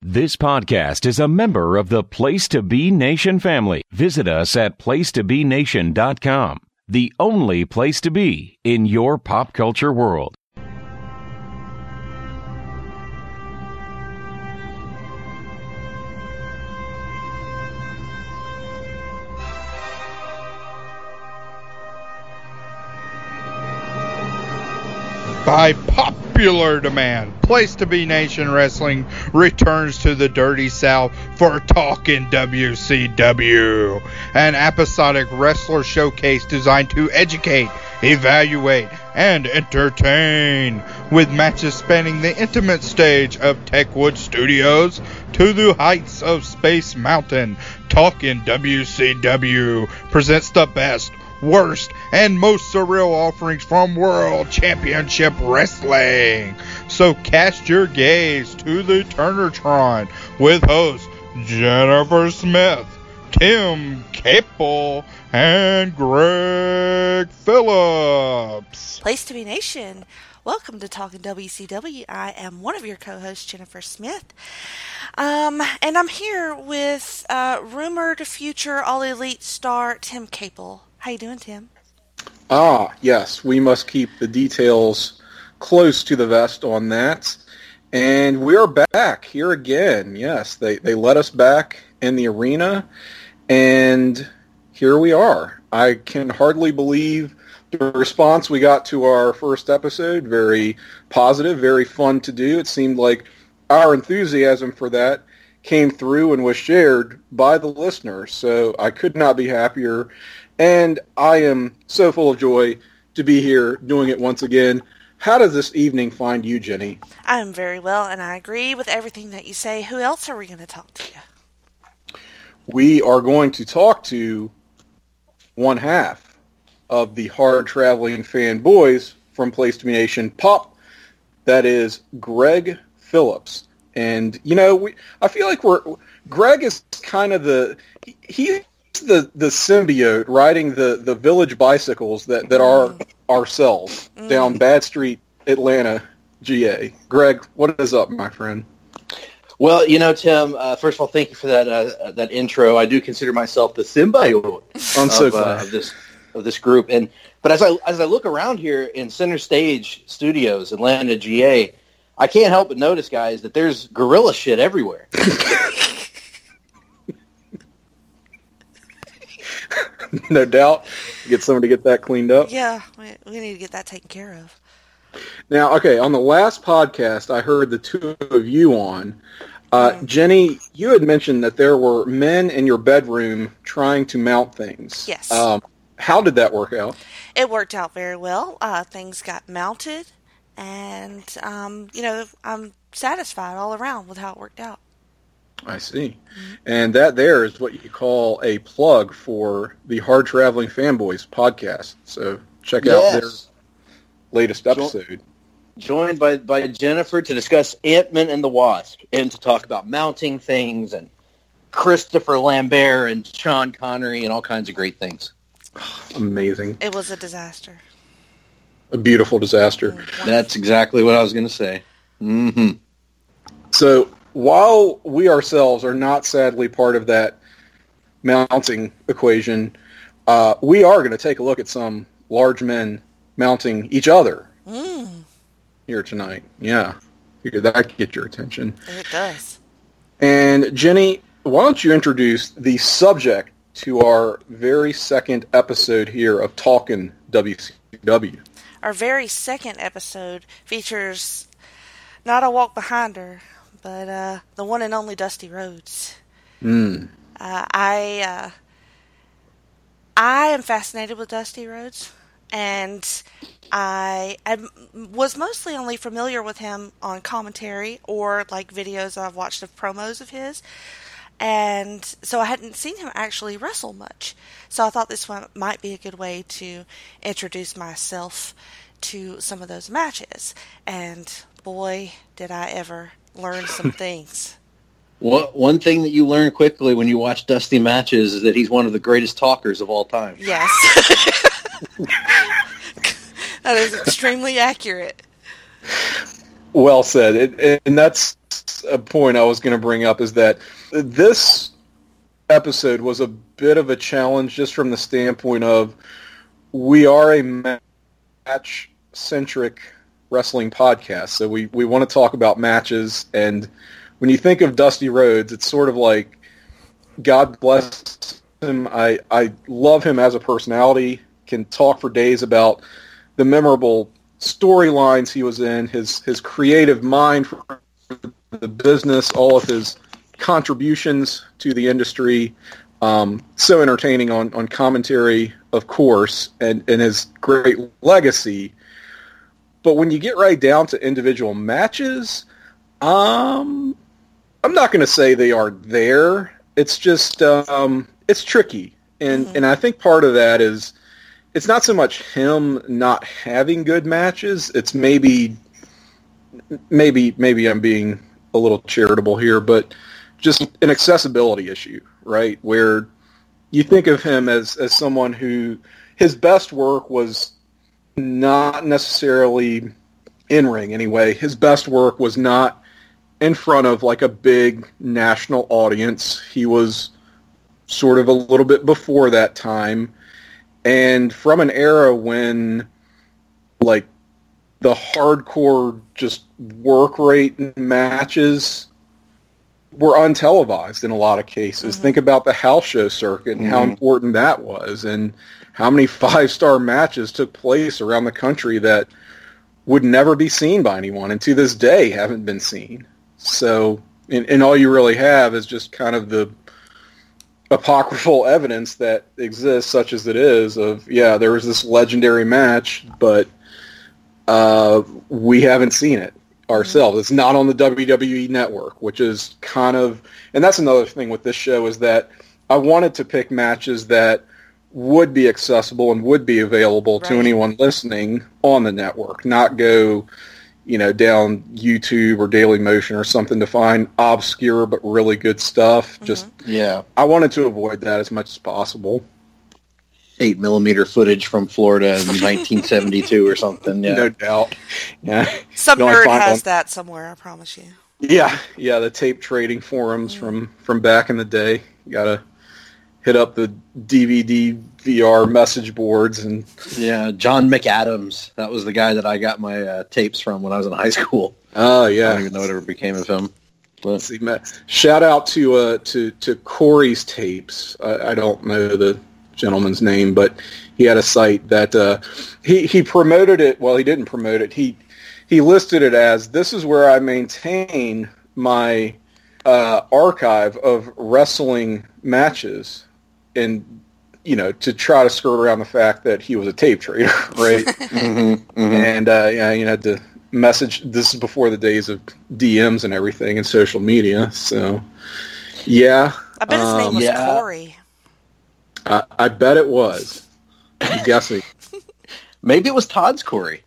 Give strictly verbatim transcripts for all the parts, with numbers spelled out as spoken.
This podcast is a member of the Place to Be Nation family. Visit us at place to be nation dot com, the only place to be in your pop culture world. By popular demand, Place to Be Nation Wrestling returns to the Dirty South for Talkin' W C W, an episodic wrestler showcase designed to educate, evaluate, and entertain, with matches spanning the intimate stage of Techwood Studios to the heights of Space Mountain. Talkin' W C W presents the best, worst, and most surreal offerings from World Championship Wrestling. So cast your gaze to the Turnertron with hosts Jennifer Smith, Tim Capel, and Greg Phillips. Place to Be Nation, welcome to Talking W C W. I am one of your co-hosts, Jennifer Smith. Um, and I'm here with uh, rumored future All Elite star Tim Capel. How you doing, Tim? Ah, yes. We must keep the details close to the vest on that. And we are back here again. Yes, they, they let us back in the arena, and here we are. I can hardly believe the response we got to our first episode. Very positive, very fun to do. It seemed like our enthusiasm for that came through and was shared by the listeners. So I could not be happier. And I am so full of joy to be here doing it once again. How does this evening find you, Jenny? I am very well, and I agree with everything that you say. Who else are we going to talk to? We are going to talk to one half of the hard-traveling fanboys from Place to Be Nation Pop. That is Greg Phillips. And, you know, we, I feel like we're Greg is kind of the... He, he the the symbiote riding the, the village bicycles that, that are mm. ourselves mm. down Bad Street, Atlanta, G A. Greg, what is up, my friend? Well, you know, Tim, uh, first of all, thank you for that uh, that intro. I do consider myself the symbiote I'm of, so uh, of this of this group. And but as I as I look around here in Center Stage Studios, Atlanta, G A, I can't help but notice, guys, that there's gorilla shit everywhere. No doubt. Get somebody to get that cleaned up. Yeah, we, we need to get that taken care of. Now, okay, on the last podcast I heard the two of you on, uh, mm. Jenny, you had mentioned that there were men in your bedroom trying to mount things. Yes. Um, how did that work out? It worked out very well. Uh, things got mounted, and, um, you know, I'm satisfied all around with how it worked out. I see. And that there is what you call a plug for the Hard Traveling Fanboys podcast. So check yes. out their latest episode. Joined by, by Jennifer to discuss Ant-Man and the Wasp and to talk about mounting things and Christopher Lambert and Sean Connery and all kinds of great things. Amazing. It was a disaster. A beautiful disaster. Mm-hmm. That's exactly what I was going to say. Mm-hmm. So while we ourselves are not sadly part of that mounting equation, uh, we are going to take a look at some large men mounting each other mm. here tonight. Yeah. Figured that get your attention. It does. And Jenny, why don't you introduce the subject to our very second episode here of Talkin' W C W? Our very second episode features not a walk behind her, but uh, the one and only Dusty Rhodes. Mm. Uh, I uh, I am fascinated with Dusty Rhodes, and I, I was mostly only familiar with him on commentary or like videos I've watched of promos of his, and so I hadn't seen him actually wrestle much. So I thought this one might be a good way to introduce myself to some of those matches, and boy, did I ever learn some things. One, one thing that you learn quickly when you watch Dusty matches is that he's one of the greatest talkers of all time. Yes. That is extremely accurate. Well said. It, and that's a point I was going to bring up is that this episode was a bit of a challenge just from the standpoint of we are a match-centric wrestling podcast, so we, we want to talk about matches, and when you think of Dusty Rhodes, it's sort of like, God bless him, I, I love him as a personality, can talk for days about the memorable storylines he was in, his his creative mind for the business, all of his contributions to the industry, um, so entertaining on, on commentary, of course, and, and his great legacy. But when you get right down to individual matches, um, I'm not going to say they are there. It's just, um, it's tricky. And, mm-hmm. and I think part of that is, it's not so much him not having good matches. It's maybe, maybe, maybe I'm being a little charitable here, but just an accessibility issue, right? Where you think of him as, as someone who, his best work was not necessarily in ring anyway. His best work was not in front of like a big national audience. He was sort of a little bit before that time. And from an era when like the hardcore just work rate matches were untelevised in a lot of cases. Mm-hmm. Think about the house show circuit and mm-hmm. how important that was, and how many five-star matches took place around the country that would never be seen by anyone, and to this day haven't been seen. So, and, and all you really have is just kind of the apocryphal evidence that exists, such as it is, of, yeah, there was this legendary match, but uh, we haven't seen it ourselves. It's not on the W W E Network, which is kind of, and that's another thing with this show, is that I wanted to pick matches that would be accessible and would be available right. to anyone listening on the network, not go, you know, down YouTube or Daily Motion or something to find obscure but really good stuff. Mm-hmm. Just, yeah. I wanted to avoid that as much as possible. Eight millimeter footage from Florida in nineteen seventy-two or something. Yeah. No doubt. Yeah. Some nerd has on... that somewhere, I promise you. Yeah. Yeah. The tape trading forums mm-hmm. from, from back in the day. You gotta hit up the D V D V R message boards. And yeah, John McAdams. That was the guy that I got my uh, tapes from when I was in high school. Oh, yeah. I don't even know whatever became of him. But see, shout out to uh, to to Corey's tapes. I, I don't know the gentleman's name, but he had a site that uh, he he promoted it. Well, he didn't promote it. He he listed it as, this is where I maintain my uh, archive of wrestling matches, and you know, to try to skirt around the fact that he was a tape trader, right? mm-hmm, mm-hmm. And uh, yeah, you had to message. This is before the days of D Ms and everything and social media. So yeah, I bet his um, name was yeah. Corey. I, I bet it was. I'm guessing. Maybe it was Todd's Corey.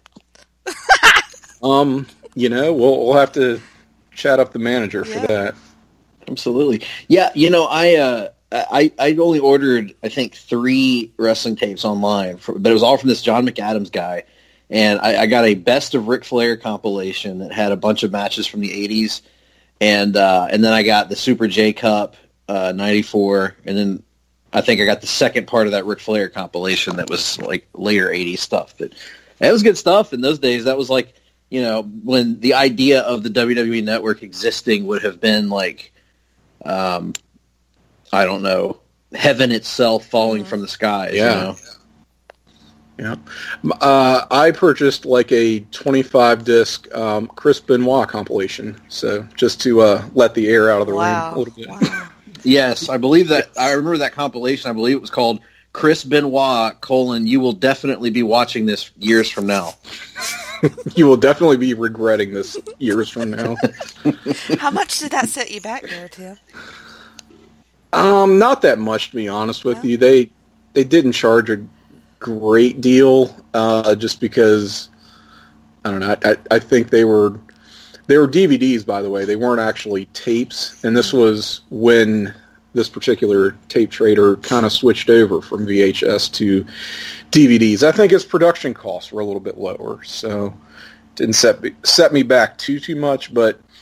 um, you know, we'll we'll have to chat up the manager yeah. for that. Absolutely. Yeah, you know, I uh, I I only ordered I think three wrestling tapes online, for, but it was all from this John McAdams guy, and I, I got a Best of Ric Flair compilation that had a bunch of matches from the eighties, and uh, and then I got the Super J Cup uh, ninety-four, and then I think I got the second part of that Ric Flair compilation that was like later eighties stuff. But it was good stuff in those days. That was like, you know, when the idea of the W W E Network existing would have been like, um, I don't know, heaven itself falling from the skies. Yeah. You know? Yeah. Uh, I purchased like a twenty-five disc um, Chris Benoit compilation. So just to uh, let the air out of the wow. room a little bit. Wow. Yes, I believe that. I remember that compilation. I believe it was called Chris Benoit, colon, you will definitely be watching this years from now. You will definitely be regretting this years from now. How much did that set you back there, Tim? Um, not that much, to be honest with No? you. They they didn't charge a great deal, uh, just because, I don't know, I, I think they were... They were D V Ds, by the way. They weren't actually tapes. And this was when this particular tape trader kind of switched over from V H S to D V Ds. I think his production costs were a little bit lower, so didn't set me, set me back too, too much. But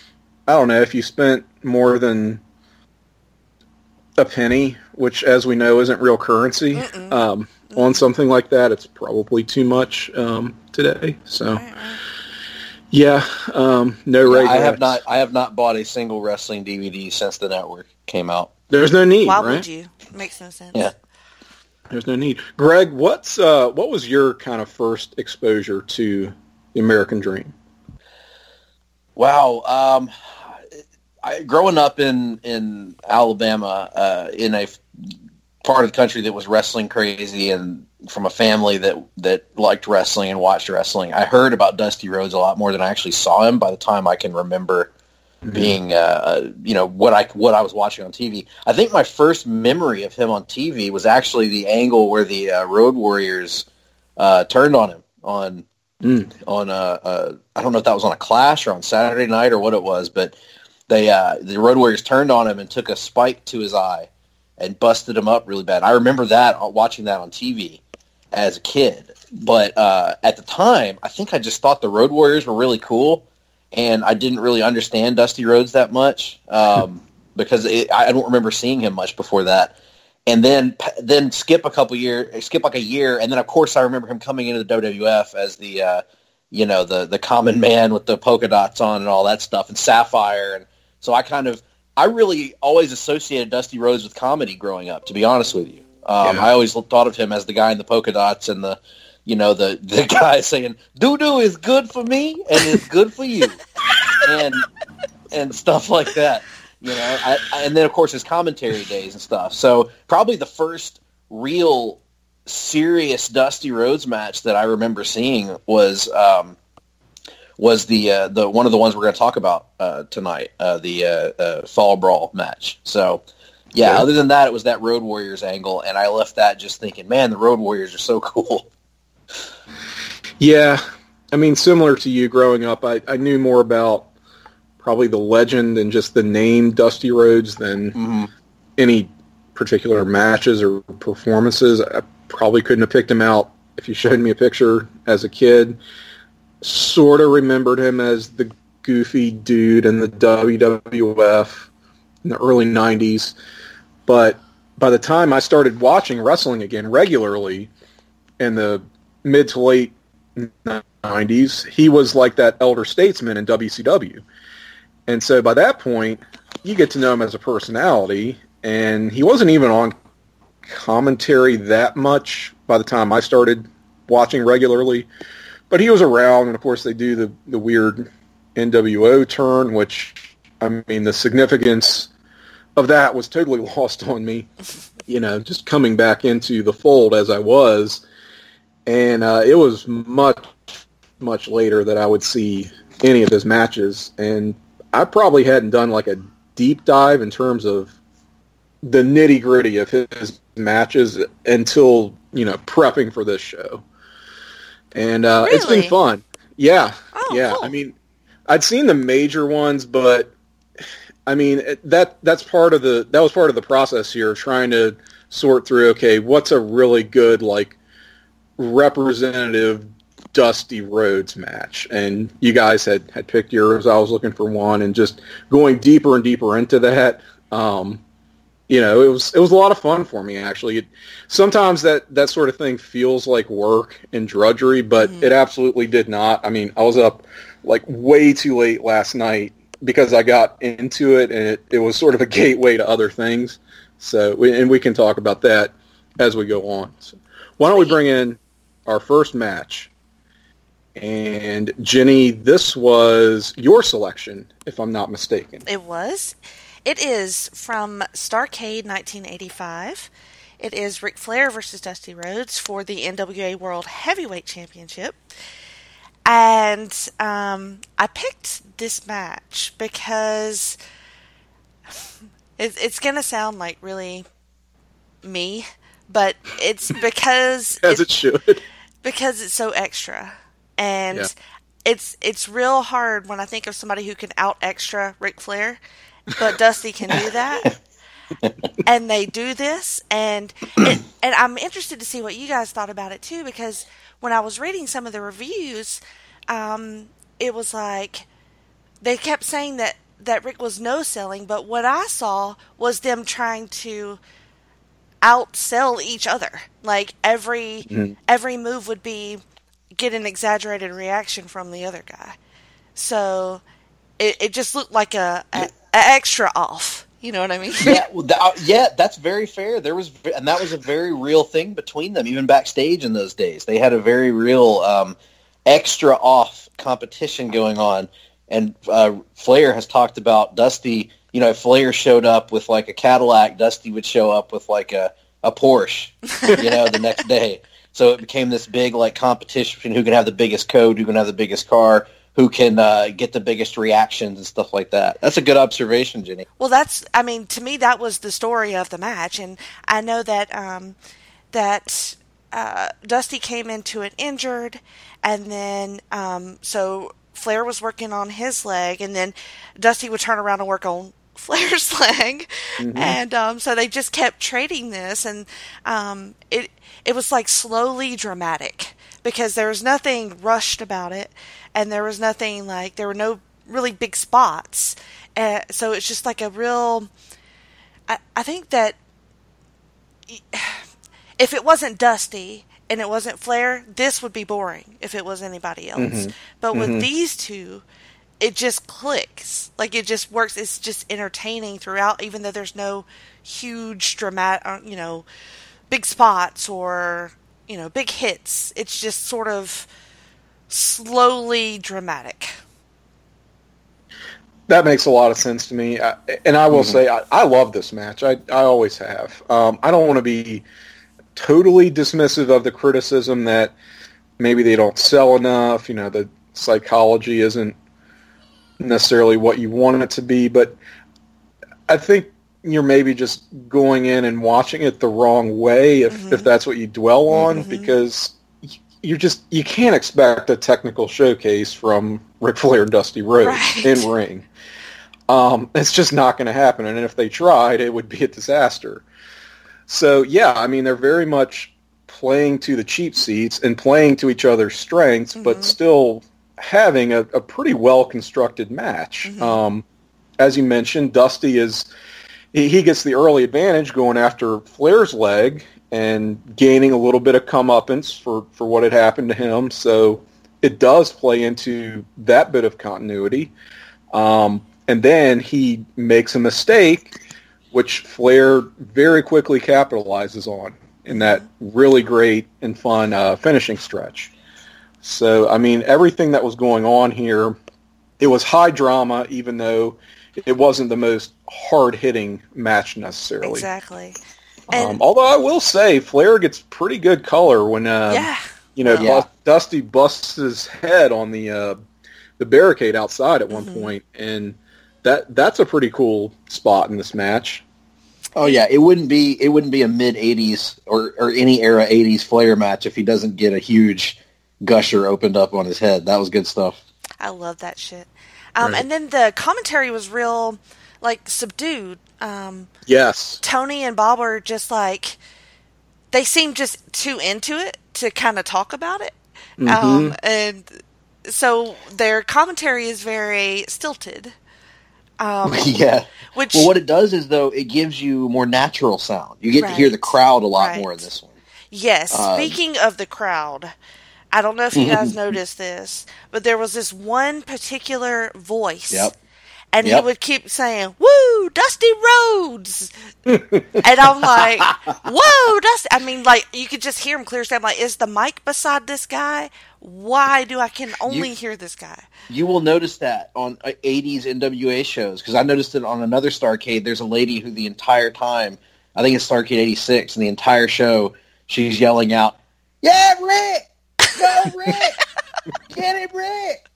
I don't know, if you spent more than a penny, which, as we know, isn't real currency, um, on something like that, it's probably too much um, today. So, Right, right. yeah, um, no Yeah, regrets. I have not. I have not bought a single wrestling D V D since the network came out. There's no need, Why right? would you? Makes no sense. Yeah. There's no need. Greg, what's uh, what was your kind of first exposure to the American Dream? Wow. Um, I, growing up in in Alabama, uh, in a f- part of the country that was wrestling crazy, and from a family that that liked wrestling and watched wrestling, I heard about Dusty Rhodes a lot more than I actually saw him. By the time I can remember mm-hmm. being, uh, you know, what I what I was watching on T V. I think my first memory of him on T V was actually the angle where the uh, Road Warriors uh, turned on him on. Mm. On uh, uh, I don't know if that was on a Clash or on Saturday night or what it was, but they uh, the Road Warriors turned on him and took a spike to his eye and busted him up really bad. I remember that watching that on T V as a kid, but uh, at the time, I think I just thought the Road Warriors were really cool, and I didn't really understand Dusty Rhodes that much um, because it, I don't remember seeing him much before that. And then, then skip a couple years, skip like a year, and then of course I remember him coming into the W W F as the, uh, you know, the the common man with the polka dots on and all that stuff, and Sapphire, and so I kind of, I really always associated Dusty Rhodes with comedy growing up. To be honest with you, um, yeah. I always thought of him as the guy in the polka dots and the, you know, the the guy saying "doo doo is good for me and it's good for you," and and stuff like that. You know, I, I, and then of course his commentary days and stuff. So probably the first real serious Dusty Rhodes match that I remember seeing was um, was the uh, the one of the ones we're going to talk about uh, tonight, uh, the uh, uh, Fall Brawl match. So yeah, yeah, other than that, it was that Road Warriors angle, and I left that just thinking, man, the Road Warriors are so cool. Yeah, I mean, similar to you growing up, I, I knew more about probably the legend and just the name Dusty Rhodes than mm-hmm. any particular matches or performances. I probably couldn't have picked him out if you showed me a picture as a kid. Sort of remembered him as the goofy dude in the W W F in the early nineties. But by the time I started watching wrestling again regularly in the mid to late nineties, he was like that elder statesman in W C W. And so by that point, you get to know him as a personality, and he wasn't even on commentary that much by the time I started watching regularly. But he was around, and of course they do the, the weird N W O turn, which, I mean, the significance of that was totally lost on me, you know, just coming back into the fold as I was. And uh, it was much, much later that I would see any of his matches, and I probably hadn't done like a deep dive in terms of the nitty gritty of his matches until, you know, prepping for this show. And uh, really? It's been fun. Yeah. Oh, yeah. cool. I mean, I'd seen the major ones, but I mean, that that's part of the, that was part of the process here, trying to sort through, okay, what's a really good, like, representative Dusty Rhodes match, and you guys had, had picked yours. I was looking for one, and just going deeper and deeper into that. Um, you know, it was it was a lot of fun for me, actually. It, sometimes that, that sort of thing feels like work and drudgery, but mm-hmm. it absolutely did not. I mean, I was up like way too late last night because I got into it, and it, it was sort of a gateway to other things. So, we, and we can talk about that as we go on. So, why don't we bring in our first match? And Jenny, this was your selection, if I'm not mistaken. It was. It is from Starrcade nineteen eighty-five. It is Ric Flair versus Dusty Rhodes for the N W A World Heavyweight Championship. And um, I picked this match because it, it's going to sound like really me, but it's because... As it should. Because it's so extra. And yeah. it's it's real hard when I think of somebody who can out extra Ric Flair, but Dusty can do that. And they do this, and it, and I'm interested to see what you guys thought about it too, because when I was reading some of the reviews, um, it was like they kept saying that that Rick was no-selling, but what I saw was them trying to outsell each other. Like every mm-hmm. every move would be get an exaggerated reaction from the other guy. So it, it just looked like a, a, a extra off. You know what I mean? Yeah, well, th- uh, yeah, that's very fair. There was, and that was a very real thing between them, even backstage in those days. They had a very real um, extra off competition going on. And uh, Flair has talked about Dusty. You know, if Flair showed up with like a Cadillac, Dusty would show up with like a, a Porsche. You know, the next day. So it became this big like competition between who can have the biggest code, who can have the biggest car, who can uh, get the biggest reactions and stuff like that. That's a good observation, Jenny. Well, that's, I mean, to me, that was the story of the match. And I know that um, that uh, Dusty came into it injured, and then, um, so Flair was working on his leg, and then Dusty would turn around and work on Flair's leg. Mm-hmm. And um, so they just kept trading this, and um, it it was like slowly dramatic, because there was nothing rushed about it. And there was nothing like, there were no really big spots. Uh, so it's just like a real, I, I think that if it wasn't Dusty and it wasn't Flair, this would be boring if it was anybody else. Mm-hmm. But with mm-hmm. these two, it just clicks. Like it just works. It's just entertaining throughout, even though there's no huge dramatic, you know, big spots or, you know, big hits. It's just sort of slowly dramatic. That makes a lot of sense to me, I, and I will mm-hmm. say I, I love this match. I I always have. Um, I don't want to be totally dismissive of the criticism that maybe they don't sell enough. You know, the psychology isn't necessarily what you want it to be, but I think you're maybe just going in and watching it the wrong way if mm-hmm. if that's what you dwell on, mm-hmm. because you're just, you can't expect a technical showcase from Ric Flair and Dusty Rhodes right. in ring. Um, it's just not going to happen. And if they tried, it would be a disaster. So, yeah, I mean, they're very much playing to the cheap seats and playing to each other's strengths, mm-hmm. but still having a, a pretty well-constructed match. Mm-hmm. Um, as you mentioned, Dusty is, he, he gets the early advantage going after Flair's leg and gaining a little bit of comeuppance for, for what had happened to him. So it does play into that bit of continuity. Um, and then he makes a mistake, which Flair very quickly capitalizes on in that really great and fun uh, finishing stretch. So, I mean, everything that was going on here, it was high drama, even though it wasn't the most hard-hitting match necessarily. Exactly. Um, although I will say, Flair gets pretty good color when, uh, yeah. you know, yeah. Bust, Dusty busts his head on the uh, the barricade outside at one mm-hmm. point, and that that's a pretty cool spot in this match. Oh yeah, it wouldn't be it wouldn't be a mid eighties or or any era eighties Flair match if he doesn't get a huge gusher opened up on his head. That was good stuff. I love that shit. Um, right. And then the commentary was real, like, subdued. Um, yes. Tony and Bob were just like, they seemed just too into it to kind of talk about it. Mm-hmm. Um, and so their commentary is very stilted. Um, yeah. Which, well, what it does is, though, it gives you more natural sound. You get right, to hear the crowd a lot right. more in this one. Yes. Um, Speaking of the crowd, I don't know if you guys noticed this, but there was this one particular voice. Yep. And yep. he would keep saying, "Woo, Dusty Rhodes." And I'm like, "Whoa, Dusty." I mean, like, you could just hear him clear as day. I'm like, is the mic beside this guy? Why do I can only you, hear this guy? You will notice that on eighties N W A shows, because I noticed it on another Starrcade. There's a lady who the entire time, I think it's Starrcade eighty-six, and the entire show, she's yelling out, "Yeah, Rick! Go, Rick! Get it, Rick!"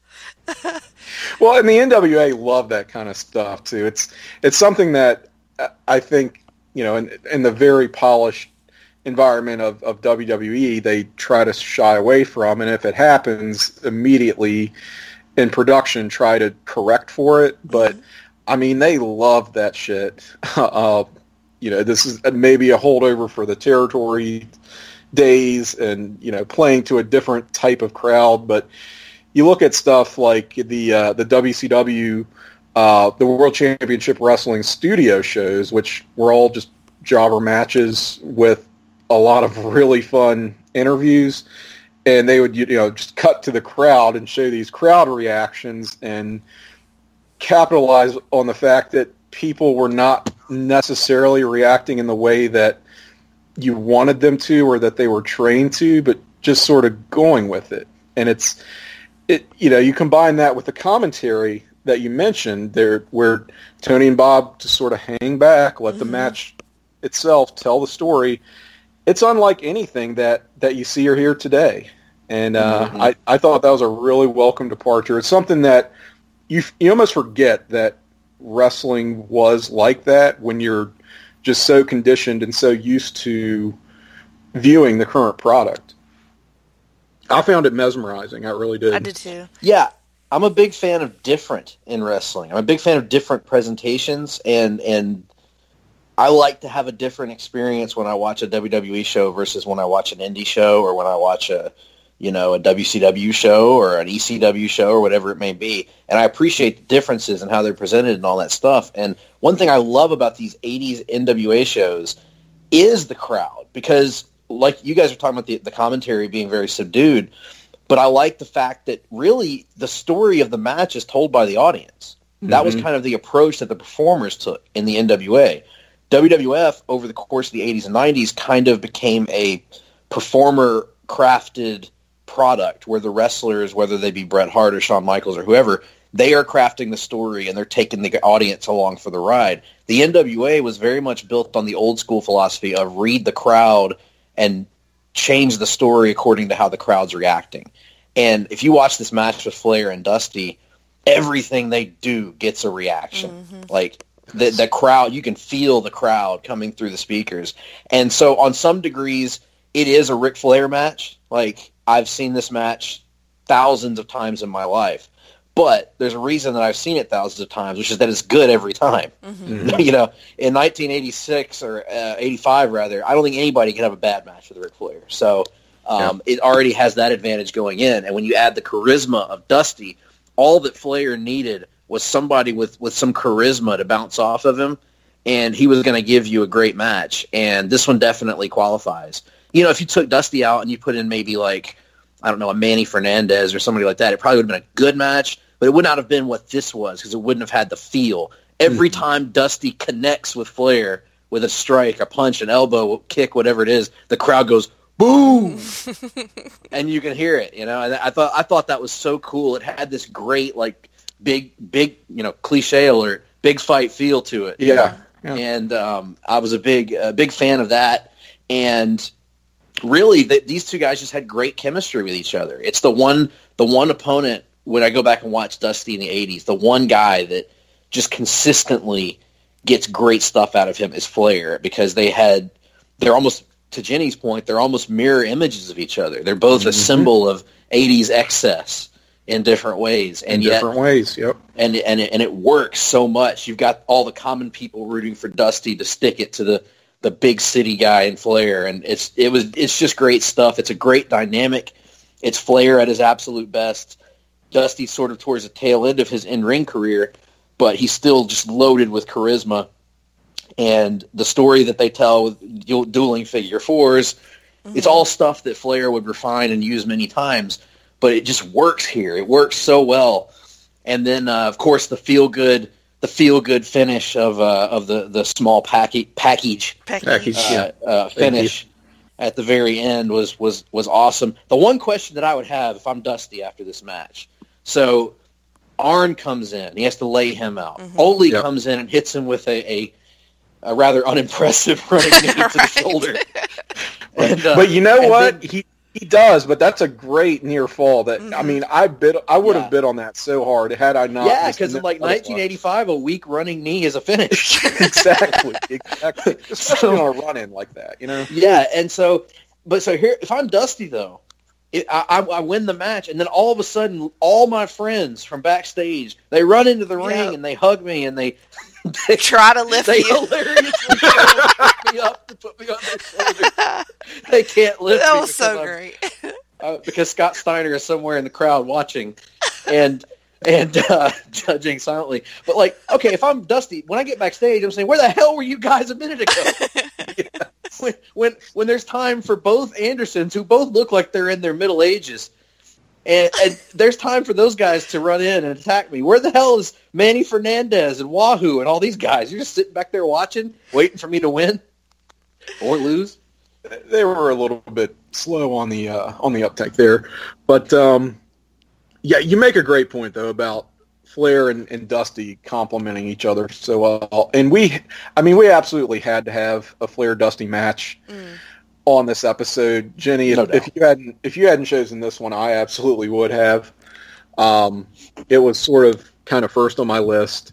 Well, and the N W A love that kind of stuff too. It's it's something that I think, you know, in, in the very polished environment of, of W W E, they try to shy away from, and if it happens, immediately in production try to correct for it. But I mean, they love that shit. uh, you know, this is maybe a holdover for the territory days, and you know, playing to a different type of crowd, but. You look at stuff like the uh, the W C W uh, the World Championship Wrestling studio shows, which were all just jobber matches with a lot of really fun interviews. And they would, you know, just cut to the crowd and show these crowd reactions and capitalize on the fact that people were not necessarily reacting in the way that you wanted them to or that they were trained to, but just sort of going with it. And it's, it, you know, you combine that with the commentary that you mentioned there, where Tony and Bob just sort of hang back, let mm-hmm. the match itself tell the story. It's unlike anything that, that you see or hear today. And uh, mm-hmm. I, I thought that was a really welcome departure. It's something that you you almost forget that wrestling was like that when you're just so conditioned and so used to viewing the current product. I found it mesmerizing. I really did. I did too. Yeah, I'm a big fan of different in wrestling. I'm a big fan of different presentations, and and I like to have a different experience when I watch a W W E show versus when I watch an indie show or when I watch a you know, a W C W show or an E C W show or whatever it may be. And I appreciate the differences and how they're presented and all that stuff. And one thing I love about these eighties N W A shows is the crowd, because like you guys are talking about the, the commentary being very subdued, but I like the fact that really the story of the match is told by the audience. Mm-hmm. That was kind of the approach that the performers took in the N W A. W W F over the course of the eighties and nineties kind of became a performer crafted product where the wrestlers, whether they be Bret Hart or Shawn Michaels or whoever, they are crafting the story and they're taking the audience along for the ride. The N W A was very much built on the old school philosophy of read the crowd and change the story according to how the crowd's reacting. And if you watch this match with Flair and Dusty, everything they do gets a reaction. Mm-hmm. Like the the crowd, you can feel the crowd coming through the speakers. And so on some degrees, it is a Ric Flair match. Like, I've seen this match thousands of times in my life, but there's a reason that I've seen it thousands of times, which is that it's good every time. Mm-hmm. You know, in nineteen eighty-six or uh, eighty-five rather, I don't think anybody can have a bad match with Ric Flair. So um, yeah. It already has that advantage going in. And when you add the charisma of Dusty, all that Flair needed was somebody with, with some charisma to bounce off of him, and he was going to give you a great match. And this one definitely qualifies. You know, if you took Dusty out and you put in maybe like, I don't know, a Manny Fernandez or somebody like that, it probably would have been a good match, but it would not have been what this was because it wouldn't have had the feel. Every mm-hmm. time Dusty connects with Flair with a strike, a punch, an elbow, kick, whatever it is, the crowd goes, boom! And you can hear it, you know. And I thought I thought that was so cool. It had this great, like, big, big, you know, cliche alert, big fight feel to it. Yeah. yeah. And um, I was a big, a big fan of that. And really, the, these two guys just had great chemistry with each other. It's the one, the one opponent, when I go back and watch Dusty in the eighties, the one guy that just consistently gets great stuff out of him is Flair, because they had, they're almost, to Jenny's point, they're almost mirror images of each other. They're both a symbol of eighties excess in different ways. And in yet, different ways, yep. And, and, it, and it works so much. You've got all the common people rooting for Dusty to stick it to the, the big city guy in Flair, and it's it was it's just great stuff. It's a great dynamic. It's Flair at his absolute best. Dusty's sort of towards the tail end of his in-ring career, but he's still just loaded with charisma. And the story that they tell with du- dueling figure fours, mm-hmm. it's all stuff that Flair would refine and use many times, but it just works here. It works so well. And then, uh, of course, the feel-good the feel-good finish of uh, of the, the small package package, package uh, uh, finish at the very end was, was, was awesome. The one question that I would have if I'm Dusty after this match, so Arn comes in, he has to lay him out. Mm-hmm. Ole yep. comes in and hits him with a, a, a rather unimpressive running knee to the shoulder. And, uh, but you know what? Then, he He does, but that's a great near fall. That mm-hmm. I mean, I bit, I would yeah. have bit on that so hard had I not. Yeah, because in like nineteen eighty-five, a weak running knee is a finish. exactly, exactly. Especially so, on a run-in like that, you know. Yeah, and so, but so here, if I'm Dusty though, it, I, I, I win the match, and then all of a sudden, all my friends from backstage they run into the ring yeah. and they hug me and they. They try to lift they you. Hilariously pick me up to put me on their shoulder. They can't lift that me. That was so I'm, great. uh, because Scott Steiner is somewhere in the crowd watching. And and uh, judging silently. But like, okay, if I'm Dusty, when I get backstage, I'm saying, where the hell were you guys a minute ago? yeah. when, when when there's time for both Andersons, who both look like they're in their middle ages, and, and there's time for those guys to run in and attack me. Where the hell is Manny Fernandez and Wahoo and all these guys? You're just sitting back there watching, waiting for me to win or lose. They were a little bit slow on the uh, on the uptake there, but um, yeah, you make a great point though about Flair and, and Dusty complimenting each other so well. And we, I mean, we absolutely had to have a Flair Dusty match mm. on this episode, Jenny. No if, if you hadn't if you hadn't chosen this one, I absolutely would have. Um, it was sort of kind of first on my list,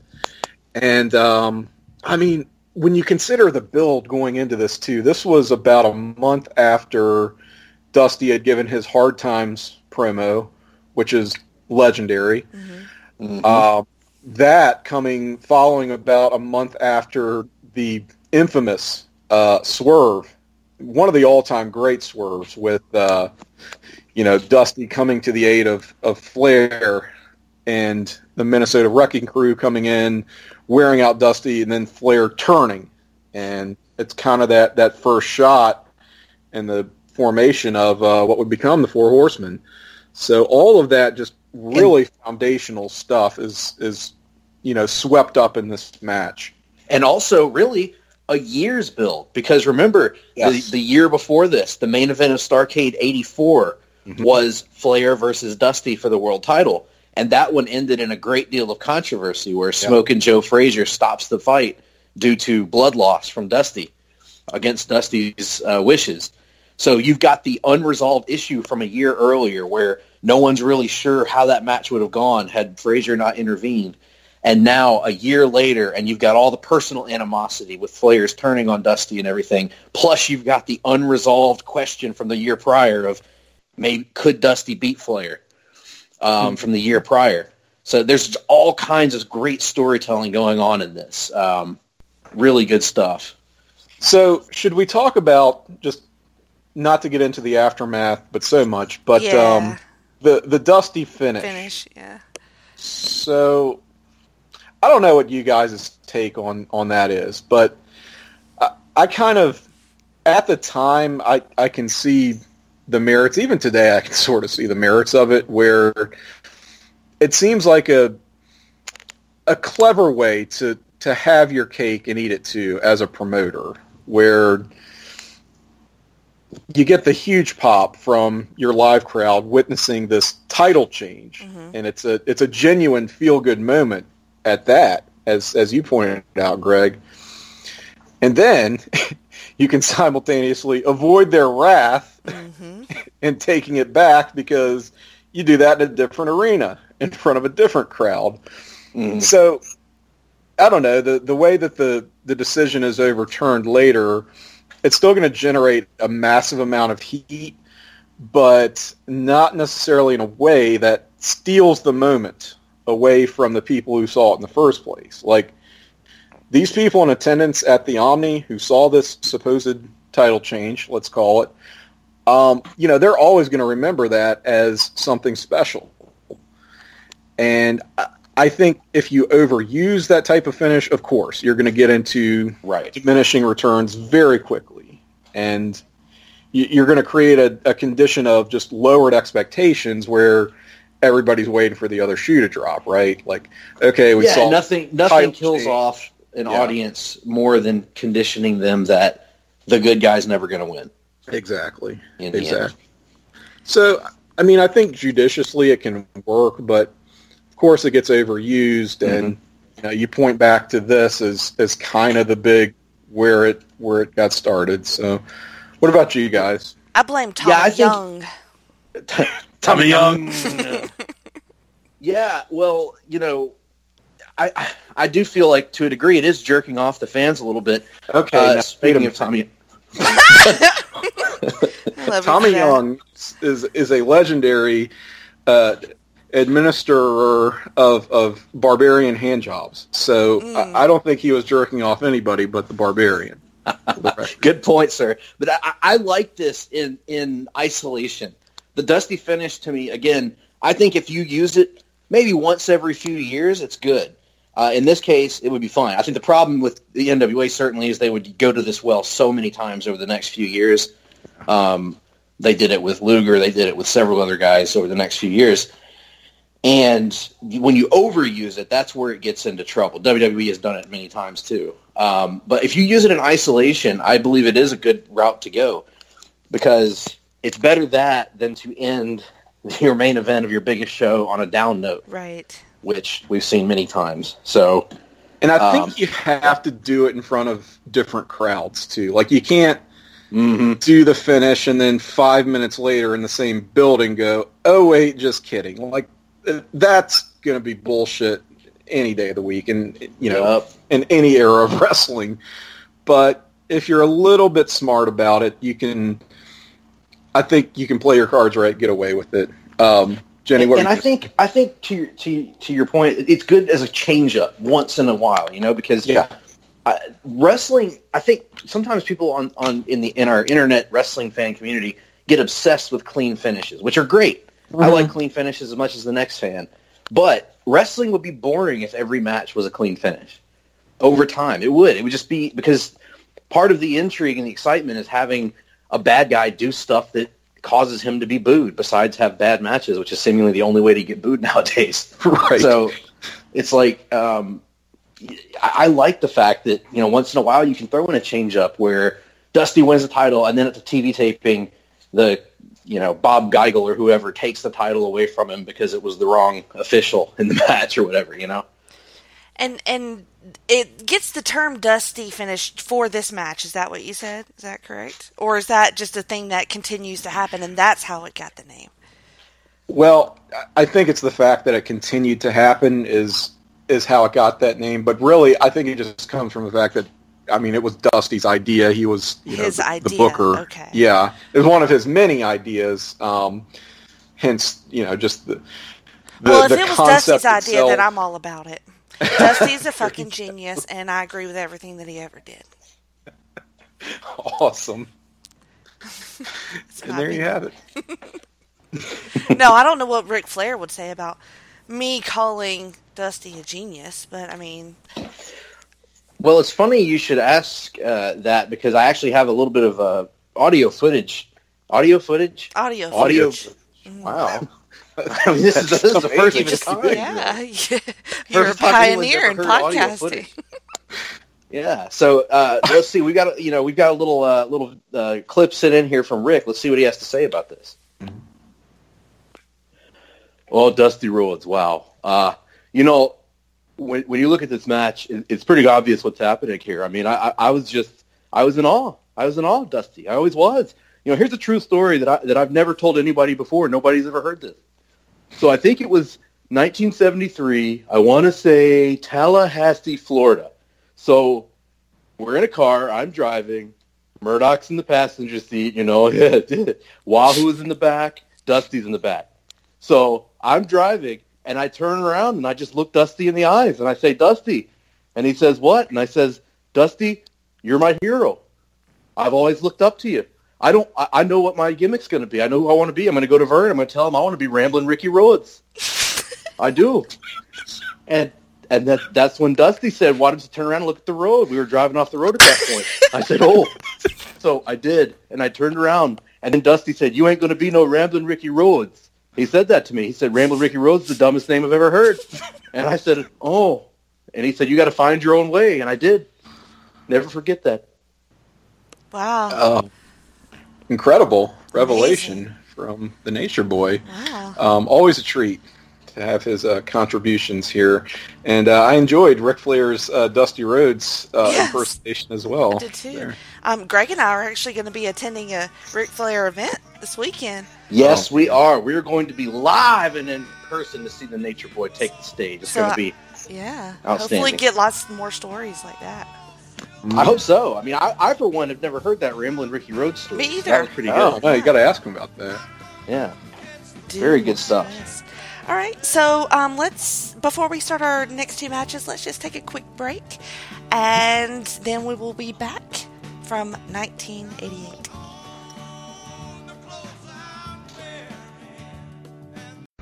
and um, I mean. When you consider the build going into this, too, this was about a month after Dusty had given his Hard Times promo, which is legendary. Mm-hmm. Mm-hmm. Uh, that coming following about a month after the infamous uh, Swerve, one of the all-time great swerves with, uh, you know, Dusty coming to the aid of, of Flair and the Minnesota Wrecking Crew coming in, wearing out Dusty, and then Flair turning. And it's kind of that, that first shot and the formation of uh, what would become the Four Horsemen. So all of that just really and, foundational stuff is, is, you know, swept up in this match. And also, really, a year's build. Because remember, yes. the, the year before this, the main event of Starrcade eighty-four mm-hmm. was Flair versus Dusty for the world title. And that one ended in a great deal of controversy where Smoke yeah. and Joe Frazier stops the fight due to blood loss from Dusty against Dusty's uh, wishes. So you've got the unresolved issue from a year earlier where no one's really sure how that match would have gone had Frazier not intervened. And now a year later, and you've got all the personal animosity with Flair's turning on Dusty and everything. Plus you've got the unresolved question from the year prior of maybe could Dusty beat Flair? Um, from the year prior. So there's all kinds of great storytelling going on in this. Um, really good stuff. So should we talk about, just not to get into the aftermath, but so much, but yeah. um, the, the Dusty finish. Finish, yeah. So I don't know what you guys' take on, on that is, but I, I kind of, at the time, I, I can see the merits. Even today I can sort of see the merits of it, where it seems like a a clever way to, to have your cake and eat it too as a promoter, where you get the huge pop from your live crowd witnessing this title change. Mm-hmm. And it's a it's a genuine feel-good moment at that, as as you pointed out, Greg. And then you can simultaneously avoid their wrath mm-hmm. and taking it back because you do that in a different arena in front of a different crowd. Mm. So, I don't know, the, the way that the, the decision is overturned later, it's still going to generate a massive amount of heat, but not necessarily in a way that steals the moment away from the people who saw it in the first place. Like, these people in attendance at the Omni who saw this supposed title change, let's call it, um, you know, they're always going to remember that as something special. And I think if you overuse that type of finish, of course, you're going to get into right. diminishing returns very quickly. And you're going to create a, a condition of just lowered expectations where everybody's waiting for the other shoe to drop, right? Like, okay, we yeah, saw nothing. Nothing kills change. off an Yeah. audience more than conditioning them that the good guy's never going to win. Exactly. In the exactly. end. So, I mean, I think judiciously it can work, but of course it gets overused, mm-hmm. and you know, you point back to this as as kind of the big where it where it got started. So, what about you guys? I blame Tommy Yeah, I think- Young. Tommy Young. Yeah, well, you know, I, I I do feel like to a degree it is jerking off the fans a little bit. Okay, Uh, now, speaking wait a of Tommy, I love Tommy you for that. Young is is a legendary uh, administrator of of barbarian hand jobs. So Mm. I, I don't think he was jerking off anybody but the barbarian. good point, sir. But I, I like this in in isolation. The Dusty finish to me, again, I think if you use it maybe once every few years, it's good. Uh, in this case, it would be fine. I think the problem with the N W A certainly is they would go to this well so many times over the next few years. Um, they did it with Luger. They did it with several other guys over the next few years. And when you overuse it, that's where it gets into trouble. W W E has done it many times too. Um, but if you use it in isolation, I believe it is a good route to go because it's better that than to end your main event of your biggest show on a down note. Right. Which we've seen many times. So, and I think um, you have to do it in front of different crowds too. Like you can't mm-hmm. do the finish and then five minutes later in the same building go, oh wait, just kidding. Like that's going to be bullshit any day of the week and, you know, Yep. in any era of wrestling. But if you're a little bit smart about it, you can, I think you can play your cards right, get away with it. Um, Jenny, and, what and I think I think to your, to to your point, it's good as a change up once in a while, you know, because yeah. I, wrestling. I think sometimes people on, on in the in our internet wrestling fan community get obsessed with clean finishes, which are great. Mm-hmm. I like clean finishes as much as the next fan, but wrestling would be boring if every match was a clean finish. Over time, it would. It would just be because part of the intrigue and the excitement is having a bad guy do stuff that causes him to be booed, besides have bad matches, which is seemingly the only way to get booed nowadays. Right. So it's like, um, I, I like the fact that, you know, once in a while you can throw in a change up where Dusty wins the title and then at the T V taping, the, you know, Bob Geigel or whoever takes the title away from him because it was the wrong official in the match or whatever, you know? And and it gets the term Dusty finished for this match. Is that what you said? Is that correct? Or is that just a thing that continues to happen and that's how it got the name? Well, I think it's the fact that it continued to happen is is how it got that name. But really, I think it just comes from the fact that, I mean, it was Dusty's idea. He was, you know, His the, idea. the booker. Okay. Yeah, it was one of his many ideas. Um, hence, you know, just the the, well, if the it was concept Dusty's idea, itself. then I'm all about it. Dusty's a fucking genius, and I agree with everything that he ever did. Awesome. It's And my there you opinion. have it. No, I don't know what Ric Flair would say about me calling Dusty a genius, but I mean, Well, it's funny you should ask uh, that because I actually have a little bit of uh, audio footage. Audio footage? audio Audio. footage. Wow. I mean, this is, this is the first of its kind. Yeah, you're a First time anyone's pioneer in ever heard audio podcasting. footage. Yeah. So uh, let's see. We got you know we've got a little uh, little uh, clip sent in here from Rick. Let's see what he has to say about this. Mm-hmm. Oh, Dusty Rhodes! Wow. Uh, you know, when when you look at this match, it, it's pretty obvious what's happening here. I mean, I, I, I was just I was in awe. I was in awe of Dusty. I always was. You know, here's a true story that I that I've never told anybody before. Nobody's ever heard this. So I think it was nineteen seventy-three. I want to say Tallahassee, Florida. So we're in a car. I'm driving. Murdoch's in the passenger seat. You know, Wahoo's in the back. Dusty's in the back. So I'm driving, and I turn around, and I just look Dusty in the eyes, and I say, Dusty. And he says, what? And I says, Dusty, you're my hero. I've always looked up to you. I don't. I, I know what my gimmick's going to be. I know who I want to be. I'm going to go to Vern. I'm going to tell him I want to be Ramblin' Ricky Rhodes. I do. And and that that's when Dusty said, "Why don't you turn around and look at the road?" We were driving off the road at that point. I said, "Oh." So I did, and I turned around, and then Dusty said, "You ain't going to be no Ramblin' Ricky Rhodes." He said that to me. He said, "Ramblin' Ricky Rhodes is the dumbest name I've ever heard." And I said, "Oh." And he said, "You got to find your own way," and I did. Never forget that. Wow. Uh, incredible revelation Amazing. From the Nature Boy. Wow. Um, always a treat to have his uh, contributions here. And uh, I enjoyed Ric Flair's uh, Dusty Rhodes uh, Yes. impersonation as well. I did too. There. Um, Greg and I are actually going to be attending a Ric Flair event this weekend. Yes, Oh. we are. We're going to be live and in person to see the Nature Boy take the stage. It's So going I- to be. Yeah. Outstanding. Hopefully get lots more stories like that. I hope so. I mean, I, I for one have never heard that Ramblin' Ricky Rhodes story. Me So that either. was pretty Oh, good. no, you got to ask him about that. Yeah. Do Very good stuff. this. All right, so um, let's before we start our next two matches, let's just take a quick break, and then we will be back from nineteen eighty-eight.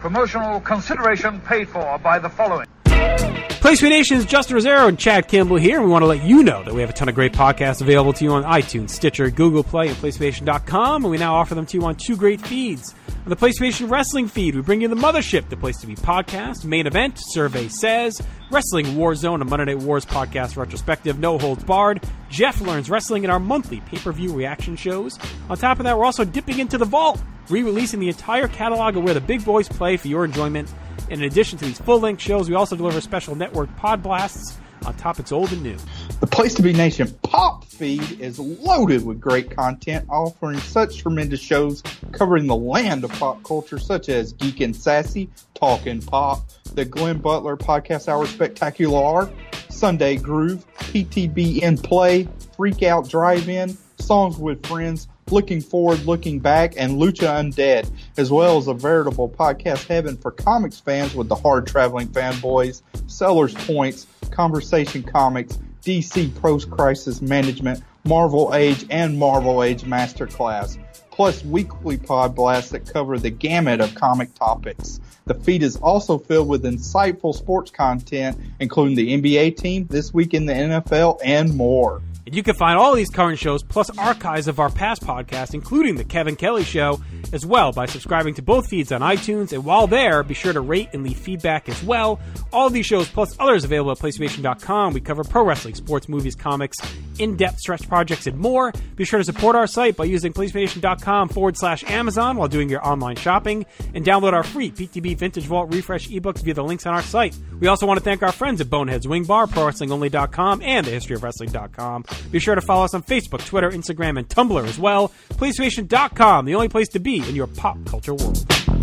Promotional consideration paid for by the following. Place to Be Nation's Justin Rosero and Chad Kimball here, and we want to let you know that we have a ton of great podcasts available to you on iTunes, Stitcher, Google Play, and place to be nation dot com, and we now offer them to you on two great feeds. On the Place to Be Nation Wrestling feed, we bring you the Mothership, the Place to Be podcast, Main Event, Survey Says, Wrestling Warzone, a Monday Night Wars podcast retrospective, No Holds Barred, Jeff Learns Wrestling, and our monthly pay-per-view reaction shows. On top of that, we're also dipping into the vault, re-releasing the entire catalog of where the big boys play for your enjoyment. And in addition to these full-length shows, we also deliver special network pod blasts on topics old and new. The Place to Be Nation Pop feed is loaded with great content, offering such tremendous shows covering the land of pop culture, such as Geek and Sassy, Talkin' Pop, the Glenn Butler Podcast Hour Spectacular, Sunday Groove, P T B in Play, Freak Out Drive-In, Songs with Friends, Looking Forward, Looking Back, and Lucha Undead, as well as a veritable podcast heaven for comics fans with the hard-traveling fanboys, Sellers Points, Conversation Comics, D C Post-Crisis Management, Marvel Age, and Marvel Age Masterclass, plus weekly pod blasts that cover the gamut of comic topics. The feed is also filled with insightful sports content, including the N B A team, This Week in the N F L, and more. And you can find all these current shows, plus archives of our past podcasts, including The Kevin Kelly Show, as well by subscribing to both feeds on iTunes. And while there, be sure to rate and leave feedback as well. All of these shows, plus others available at place to be nation dot com. We cover pro wrestling, sports, movies, comics, in-depth stretch projects, and more. Be sure to support our site by using place to be nation dot com forward slash Amazon while doing your online shopping. And download our free P T B Vintage Vault Refresh ebooks via the links on our site. We also want to thank our friends at Boneheads Wing Bar, pro wrestling only dot com, and the history of wrestling dot com. Be sure to follow us on Facebook, Twitter, Instagram, and Tumblr as well. place to be nation dot com, the only place to be in your pop culture world.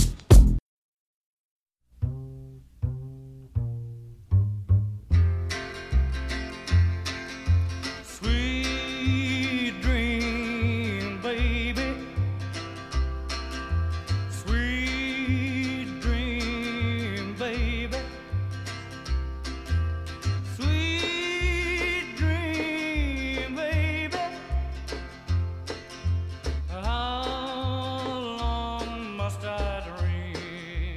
Sweet dream, baby. Sweet dream, baby. Sweet dream, baby. How long must I dream?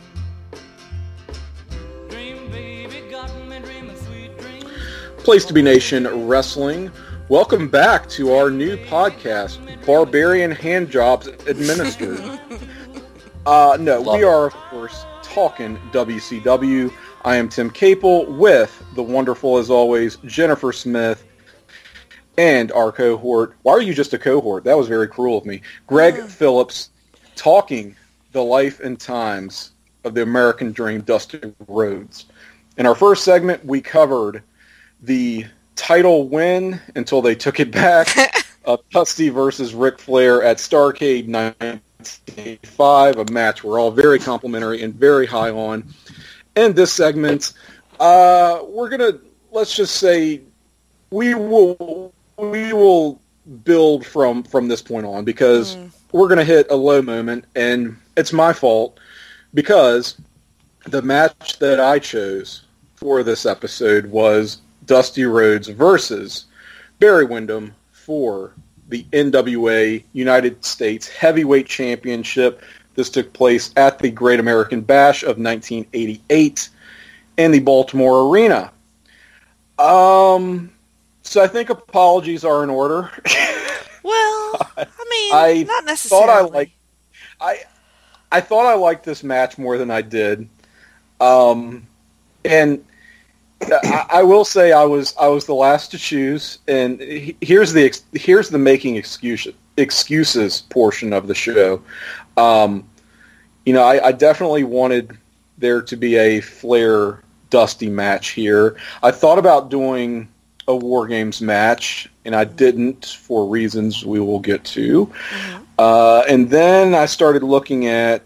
Dream, baby, got me dreaming sweet dreams. Place to Be Nation Wrestling. Welcome back to our new podcast, Barbarian Handjobs Administered. uh, no, we are, of course, talking W C W. I am Tim Capel with the wonderful, as always, Jennifer Smith and our cohort. Why are you just a cohort? That was very cruel of me. Greg Phillips, talking the life and times of the American Dream, Dusty Rhodes. In our first segment, we covered the title win until they took it back of Dusty versus Ric Flair at Starrcade nineteen eighty-five, a match we're all very complimentary and very high on. In this segment, uh, we're gonna let's just say we will we will build from from this point on, because mm. we're gonna hit a low moment, and it's my fault because the match that I chose for this episode was Dusty Rhodes versus Barry Windham for the N W A United States Heavyweight Championship. This took place at the Great American Bash of nineteen eighty-eight in the Baltimore Arena. Um, so I think apologies are in order. Well, I mean, I not necessarily. Thought I liked, I, I thought I liked this match more than I did. Um, and I, I will say I was I was the last to choose, and here's the here's the making excuse, excuses portion of the show. Um, you know, I, I definitely wanted there to be a Flair Dusty match here. I thought about doing a War Games match, and I didn't for reasons we will get to. Mm-hmm. Uh, and then I started looking at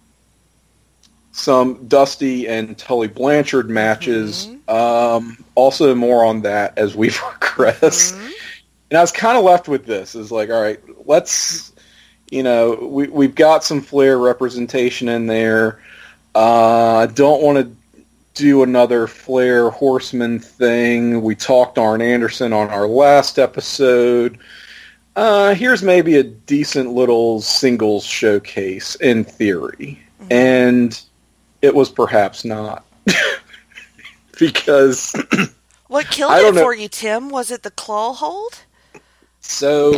some Dusty and Tully Blanchard matches. Mm-hmm. Um, also more on that as we progress. Mm-hmm. And I was kind of left with this. It's like, all right, let's, you know, we, we've got some Flair representation in there. Uh, I don't want to do another Flair Horseman thing. We talked Arn Anderson on our last episode. Uh, here's maybe a decent little singles showcase in theory. Mm-hmm. And it was perhaps not. Because what killed I it don't know. for you, Tim? Was it the claw hold? So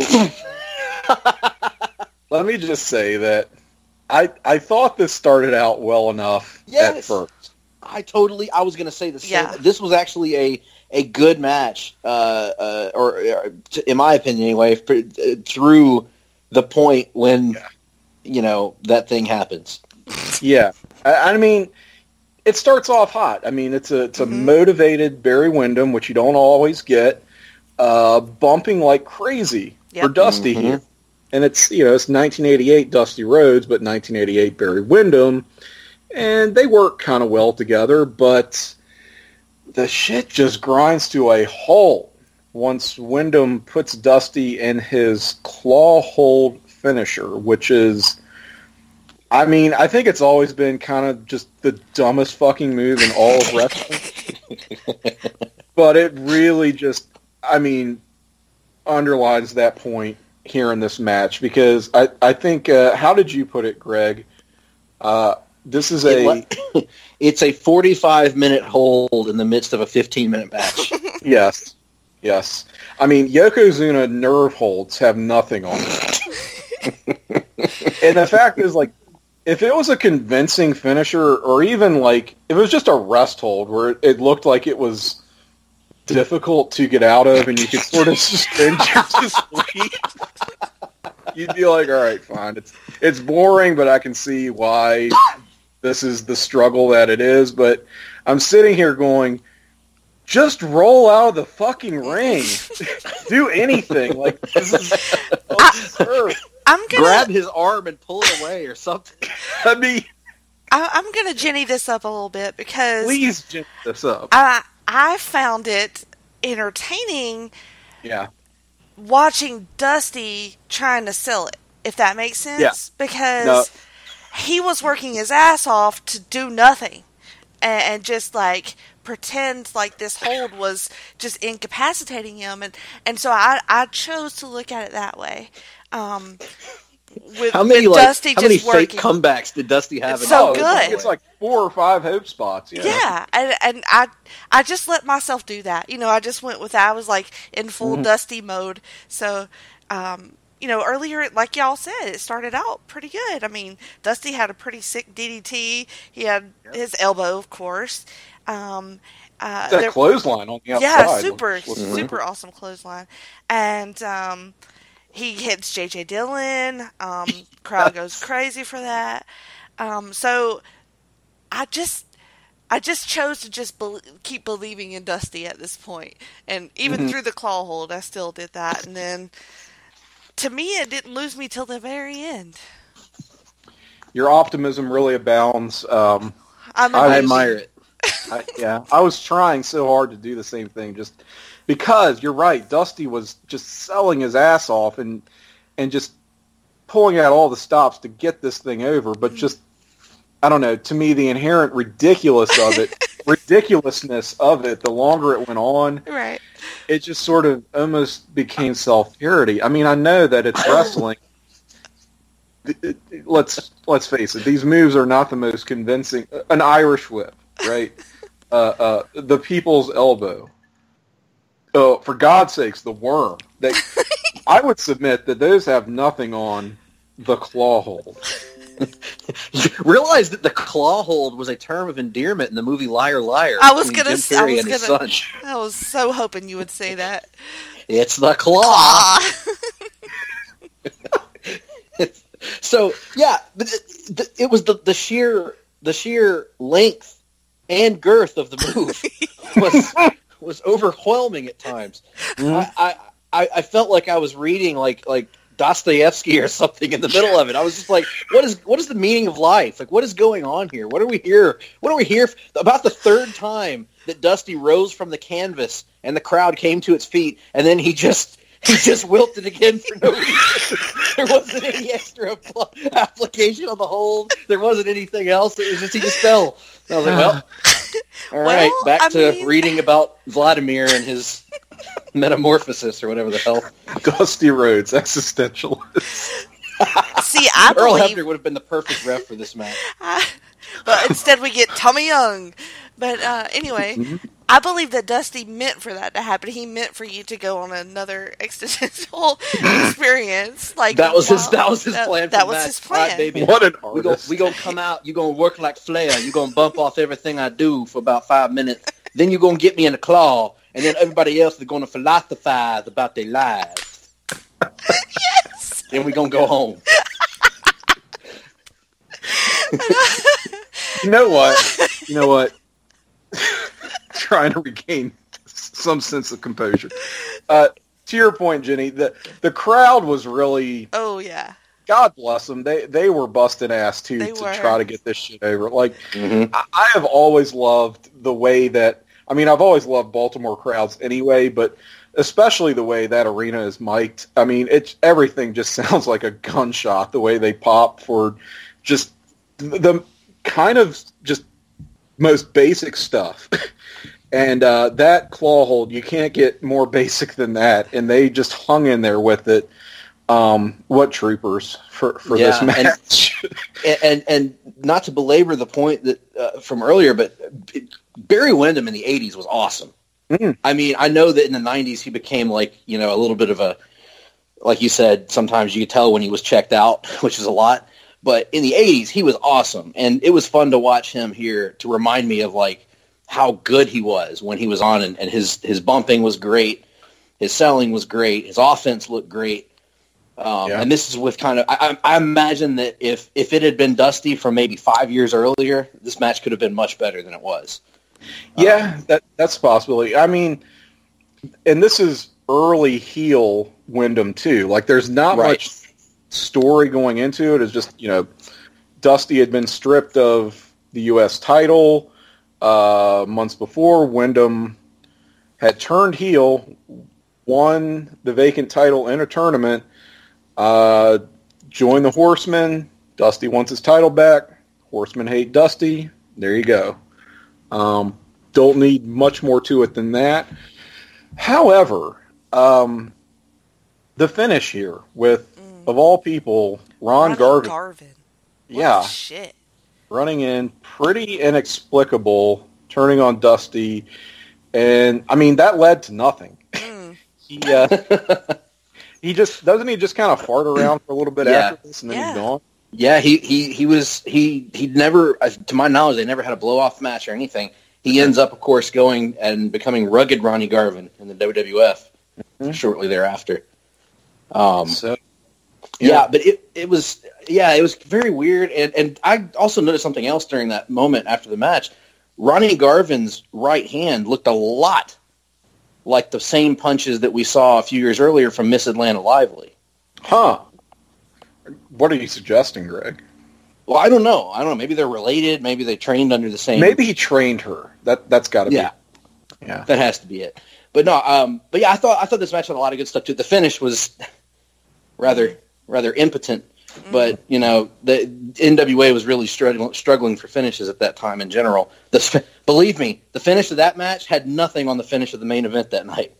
let me just say that I I thought this started out well enough Yes. at first. I totally. I was going to say the same. Yeah. This was actually a, a good match, uh, uh, or, or t- in my opinion, anyway. For, uh, through the point when Yeah. you know that thing happens. Yeah, I, I mean, it starts off hot. I mean, it's a it's a Mhm. motivated Barry Windham, which you don't always get, uh, bumping like crazy Yep. for Dusty Mhm. here. And it's, you know, it's nineteen eighty-eight Dusty Rhodes, but nineteen eighty-eight Barry Windham, and they work kind of well together, but the shit just grinds to a halt once Windham puts Dusty in his claw hold finisher, which is, I mean, I think it's always been kind of just the dumbest fucking move in all of wrestling. But it really just, I mean, underlines that point here in this match, because I, I think, uh, how did you put it, Greg? Uh, this is It a, le- it's a forty-five minute hold in the midst of a fifteen minute match. yes, yes. I mean, Yokozuna nerve holds have nothing on it. And the fact is, like, if it was a convincing finisher, or even, like, if it was just a rest hold where it, it looked like it was difficult to get out of and you could sort of suspend your disbelief, you'd be like, all right, fine. It's it's boring, but I can see why this is the struggle that it is. But I'm sitting here going, just roll out of the fucking ring. Do anything. Like, this is absurd. I'm gonna Grab his arm and pull it away or something. I mean, I, I'm gonna Jenny this up a little bit because please gin this up. I I found it entertaining Yeah. watching Dusty trying to sell it, if that makes sense. Yeah. Because No. he was working his ass off to do nothing and, and just like pretend like this hold was just incapacitating him, and and so I I chose to look at it that way. Um, with, How many with like Dusty how many just fake working. comebacks did Dusty have? It's in so Oh, that? it's like- good. It's like four or five hope spots. Yeah. Yeah, and and I I just let myself do that. You know, I just went with that. I was like in full Mm-hmm. Dusty mode. So, um, you know, earlier, like y'all said, it started out pretty good. I mean, Dusty had a pretty sick D D T. He had his elbow, of course. Um, uh, That there- clothesline on the outside. yeah, super, was- was- super awesome clothesline. And um, he hits J J Dillon. Um, crowd goes crazy for that. Um, so I just, I just chose to just be- keep believing in Dusty at this point. And even Mhm. through the claw hold, I still did that. And then, to me, it didn't lose me till the very end. Your optimism really abounds. Um, I'm I amazed. admire it. I, yeah, I was trying so hard to do the same thing, just because you're right. Dusty was just selling his ass off and and just pulling out all the stops to get this thing over. But just, I don't know. To me, the inherent ridiculous of it, ridiculousness of it, the longer it went on, Right. it just sort of almost became self-parody. I mean, I know that it's wrestling. It- it- Let's let's face it; these moves are not the most convincing. An Irish whip, right? uh, uh, the people's elbow. Oh, for God's sakes, the worm. They, I would submit that those have nothing on the claw hold. Realize that the claw hold was a term of endearment in the movie Liar Liar. I was between gonna Jim s- I Carrey was and his gonna- son. I was so hoping you would say that. It's the claw. Ah. So yeah, but it, the- it was the, the sheer the sheer length and girth of the move was was overwhelming at times. I, I I I felt like I was reading like like Dostoevsky or something in the middle of it. I was just like, what is what is the meaning of life? Like, what is going on here? What are we here? What are we here f- about? The third time that Dusty rose from the canvas and the crowd came to its feet, and then he just he just wilted again for no reason. There wasn't any extra apl- application on the hold. There wasn't anything else. It was just he just fell. And I was like, well, all right, Well, back I to mean- reading about Vladimir and his metamorphosis or whatever the hell. Dusty Rhodes, existentialist. See, I Earl believe Hebner would have been the perfect ref for this match. I, But instead we get Tommy Young. But uh, anyway, I believe that Dusty meant for that to happen. He meant for you to go on another existential experience. Like that was wow, his. That was his that, plan. That for was Matt. his plan. Right, baby. What an We go. artist. We gonna come out. You gonna work like Flair. You gonna bump off everything I do for about five minutes. Then you gonna get me in the claw, and then everybody else is gonna philosophize about their lives. Yes. Then we gonna go home. You know what? You know what? Trying to regain some sense of composure. Uh, to your point, Jenny, the the crowd was really. Oh yeah. God bless them. They they were busting ass too They to were. try to get this shit over. Like Mm-hmm. I, I have always loved the way that. I mean, I've always loved Baltimore crowds anyway, but especially the way that arena is mic'd. I mean, it's everything just sounds like a gunshot. The way they pop for just the, the kind of just most basic stuff. And uh, that claw hold, you can't get more basic than that. And they just hung in there with it. Um, what troopers for, for Yeah, this and- match. And, and and not to belabor the point that uh, from earlier, but it, Barry Windham in the eighties was awesome. Mm. I mean, I know that in the nineties he became like, you know, a little bit of a, like you said, sometimes you could tell when he was checked out, which is a lot. But in the eighties, he was awesome. And it was fun to watch him here to remind me of like how good he was when he was on. And, and his, his bumping was great. His selling was great. His offense looked great. Um, Yeah. And this is with kind of, I, I imagine that if, if it had been Dusty from maybe five years earlier, this match could have been much better than it was. Yeah, that that's a possibility. I mean, and this is early heel Wyndham too. Like, there's not Right. much story going into it. It's just, you know, Dusty had been stripped of the U S title uh, months before. Wyndham had turned heel, won the vacant title in a tournament, uh, joined the Horsemen. Dusty wants his title back. Horsemen hate Dusty. There you go. Um, don't need much more to it than that. However, um, the finish here with, Mm. of all people, Ron Ronnie Garvin. Garvin. What Yeah, shit. running in, pretty inexplicable, turning on Dusty. And, I mean, that led to nothing. Mm. He uh, he just, doesn't he just kind of fart around for a little bit Yeah. after this and then Yeah. he's gone? Yeah, he, he, he was he he never, uh, to my knowledge, they never had a blow off match or anything. He ends up, of course, going and becoming rugged Ronnie Garvin in the W W F Mhm. shortly thereafter. Um, So, yeah. yeah. but it it was yeah it was very weird, and and I also noticed something else during that moment after the match. Ronnie Garvin's right hand looked a lot like the same punches that we saw a few years earlier from Miss Atlanta Lively. Huh. What are you suggesting, Greg? Well, I don't know. I don't know. Maybe they're related. Maybe they trained under the same. Maybe he trained her. That that's got to Yeah. be. Yeah. That has to be it. But no, um, but yeah, I thought I thought this match had a lot of good stuff too. The finish was rather rather impotent, but you know the N W A was really struggling struggling for finishes at that time in general. The, believe me, the finish of that match had nothing on the finish of the main event that night.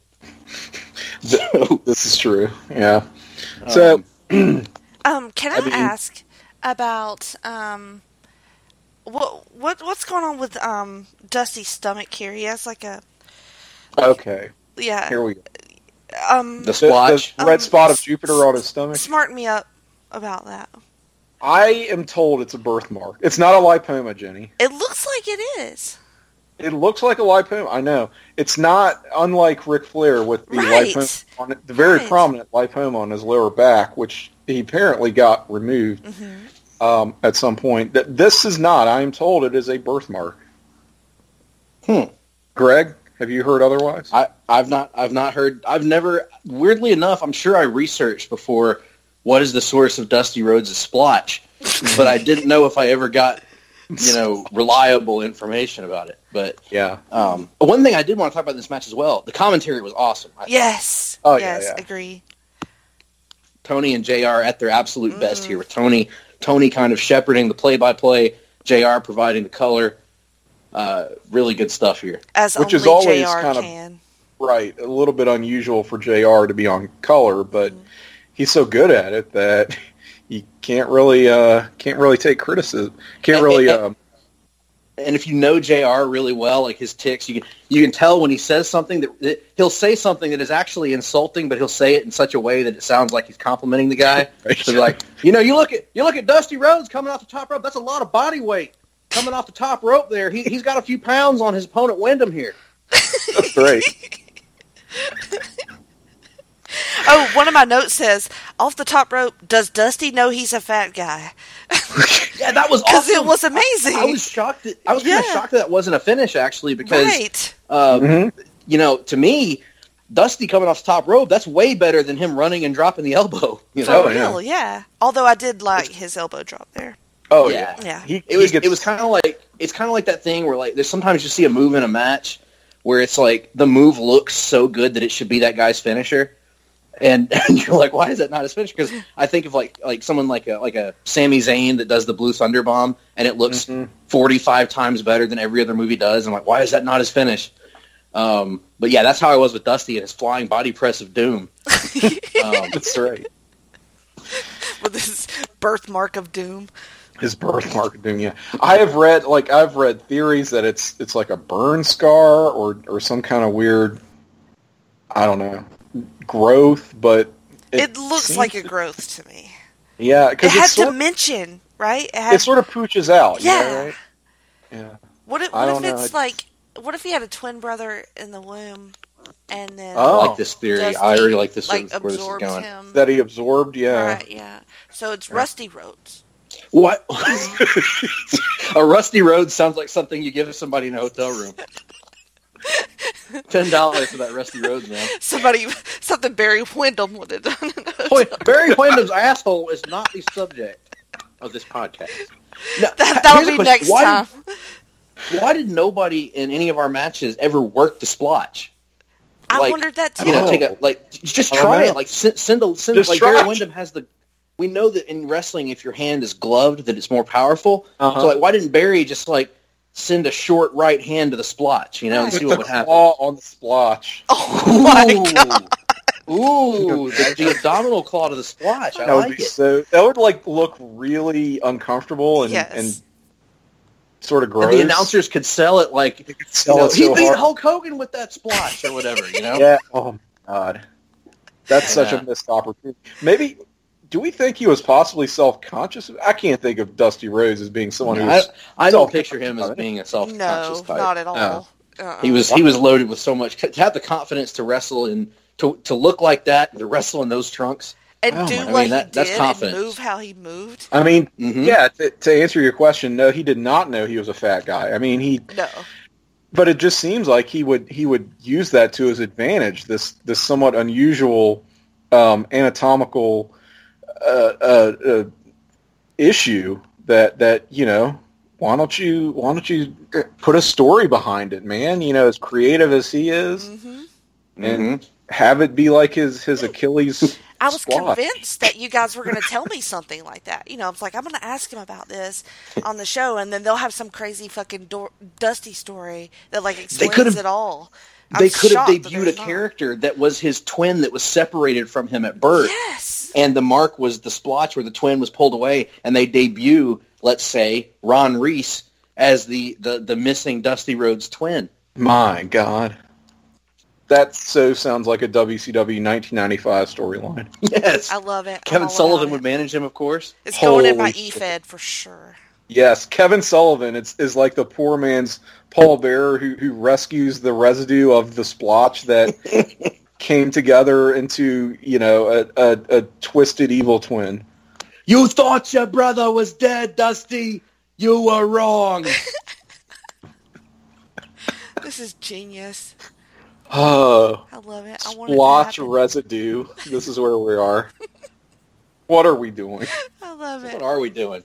So, This is true. Yeah. So, um, Um, can I, I mean- ask about um, what what what's going on with um Dusty's stomach here? He has like a okay. yeah Here we go. um The, the splotch. the red Um, spot of Jupiter on his stomach. smarten me up about that. I am told it's a birthmark. It's not a lipoma, Jenny. It looks like it is. It looks like a lipoma. I know. It's not unlike Ric Flair with the Right. lipoma on it, the very Right. prominent lipoma on his lower back, which he apparently got removed Mm-hmm. um, at some point. Th- This is not. I am told it is a birthmark. Hmm. Greg, have you heard otherwise? I, I've not I've not heard I've never weirdly enough, I'm sure I researched before what is the source of Dusty Rhodes' splotch, but I didn't know if I ever got, you know, reliable information about it. But Yeah. um, one thing I did want to talk about in this match as well, the commentary was awesome. I, Yes. Oh, yeah, yes. yeah. Agree. Tony and J R at their absolute best here with Tony Tony kind of shepherding the play-by-play, J R providing the color. Uh, really good stuff here. As Which only is always J R kind of- can. Right. A little bit unusual for J R to be on color, but he's so good at it that you can't really uh, can't really take criticism. Can't really um, and if you know J R really well, like his tics, you can you can tell when he says something that, that he'll say something that is actually insulting, but he'll say it in such a way that it sounds like he's complimenting the guy. So be like, you know, you look at you look at Dusty Rhodes coming off the top rope. That's a lot of body weight coming off the top rope there. He he's got a few pounds on his opponent Wyndham here. That's great. Oh, one of my notes says, off the top rope, does Dusty know he's a fat guy? Yeah, that was Because awesome. it was amazing. I, I was shocked. That, I was kind of Yeah. shocked that that wasn't a finish, actually, because, Right. uh, Mm-hmm. you know, to me, Dusty coming off the top rope, that's way better than him running and dropping the elbow. You For know? real, yeah. Although I did like his elbow drop there. Oh Yeah. yeah, Yeah. He, It was he gets, it was kind of like it's kind of like that thing where like there's sometimes you see a move in a match where it's like the move looks so good that it should be that guy's finisher, and, and you're like, why is that not his finisher? Because I think of like like someone like a like a Sami Zayn that does the Blue Thunder Bomb, and it looks Mhm. forty-five times better than every other movie does. I'm like, why is that not his finish? Um, but yeah, that's how I was with Dusty and his flying body press of doom. Um, that's right. With his birthmark of doom. His birthmark doing yeah. I have read like I've read theories that it's it's like a burn scar or or some kind of weird, I don't know, growth, but It, it, looks seems like a to- growth to me. Yeah, It because had it's sort, dimension, right? It, had, it sort of pooches out. you know, Yeah. right? Yeah. what if, I what don't if know, it's it's- like, what if he had a twin brother in the womb and then I Oh. like this theory. Dusty, I already like this like, where this is absorbs going. him? That he absorbed. Yeah. Right, yeah. So it's Rusty Rhodes. What? A Rusty Road sounds like something you give somebody in a hotel room. Ten dollars for that Rusty Road, man. Somebody, something Barry Windham would have done. Boy, Barry Windham's asshole is not the subject of this podcast. Now, That, that'll here's a be question. next why time. Did, why did nobody in any of our matches ever work the splotch? I like, wondered that too. You know, Oh. take a like, just I don't try know. it. Like, send, send a send Just like try Barry it. Windham has the. We know that in wrestling, if your hand is gloved, that it's more powerful. Uh-huh. So, like, why didn't Barry just like send a short right hand to the splotch, you know, and Right. see With what would the happen? claw on the splotch. Oh my god! Ooh, the, the abdominal claw to the splotch. I That would like be it. so. That would like look really uncomfortable and Yes. and sort of gross. And the announcers could sell it like, you sell know, it he so beat hard. Hulk Hogan with that splotch or whatever, you know? Yeah. Oh my god, that's such Yeah. a missed opportunity. Maybe. Do we think he was possibly self-conscious? I can't think of Dusty Rhodes as being someone who I, was. I don't self-conscious picture him as about it. being a self-conscious No, type. not at all. No. Uh-uh. He was he was loaded with so much. To have the confidence to wrestle and to to look like that, to wrestle in those trunks. and Oh do my- what I mean, that- he that's did confidence. and move how he moved. I mean, Mhm. yeah. To, to answer your question, no, he did not know he was a fat guy. I mean, he. No, But it just seems like he would he would use that to his advantage. This this somewhat unusual um, anatomical uh, uh, uh, issue that that you know. Why don't you Why don't you put a story behind it, man? You know, as creative as he is, hmm and have it be like his his Achilles. I was squat. convinced that you guys were going to tell me something like that. You know, I was like, I'm going to ask him about this on the show, and then they'll have some crazy fucking do- Dusty story that like explains could've- it all. I'm They could have shocked that debuted a there's not. character that was his twin that was separated from him at birth. Yes. And the mark was the splotch where the twin was pulled away, and they debut, let's say, Ron Reese as the, the, the missing Dusty Rhodes twin. My God, that so sounds like a W C W nineteen ninety-five storyline. Yes. I love it. I'm Kevin all Sullivan about would it. manage him, of course. It's going in my Holy E F E D for sure. Yes, Kevin Sullivan is, is like the poor man's Paul Bearer who, who rescues the residue of the splotch that came together into, you know, a, a, a twisted evil twin. You thought your brother was dead, Dusty. You were wrong. This is genius. Oh, I love it. I want it to splotch happen. residue. This is where we are. What are we doing? I love What it. are we doing?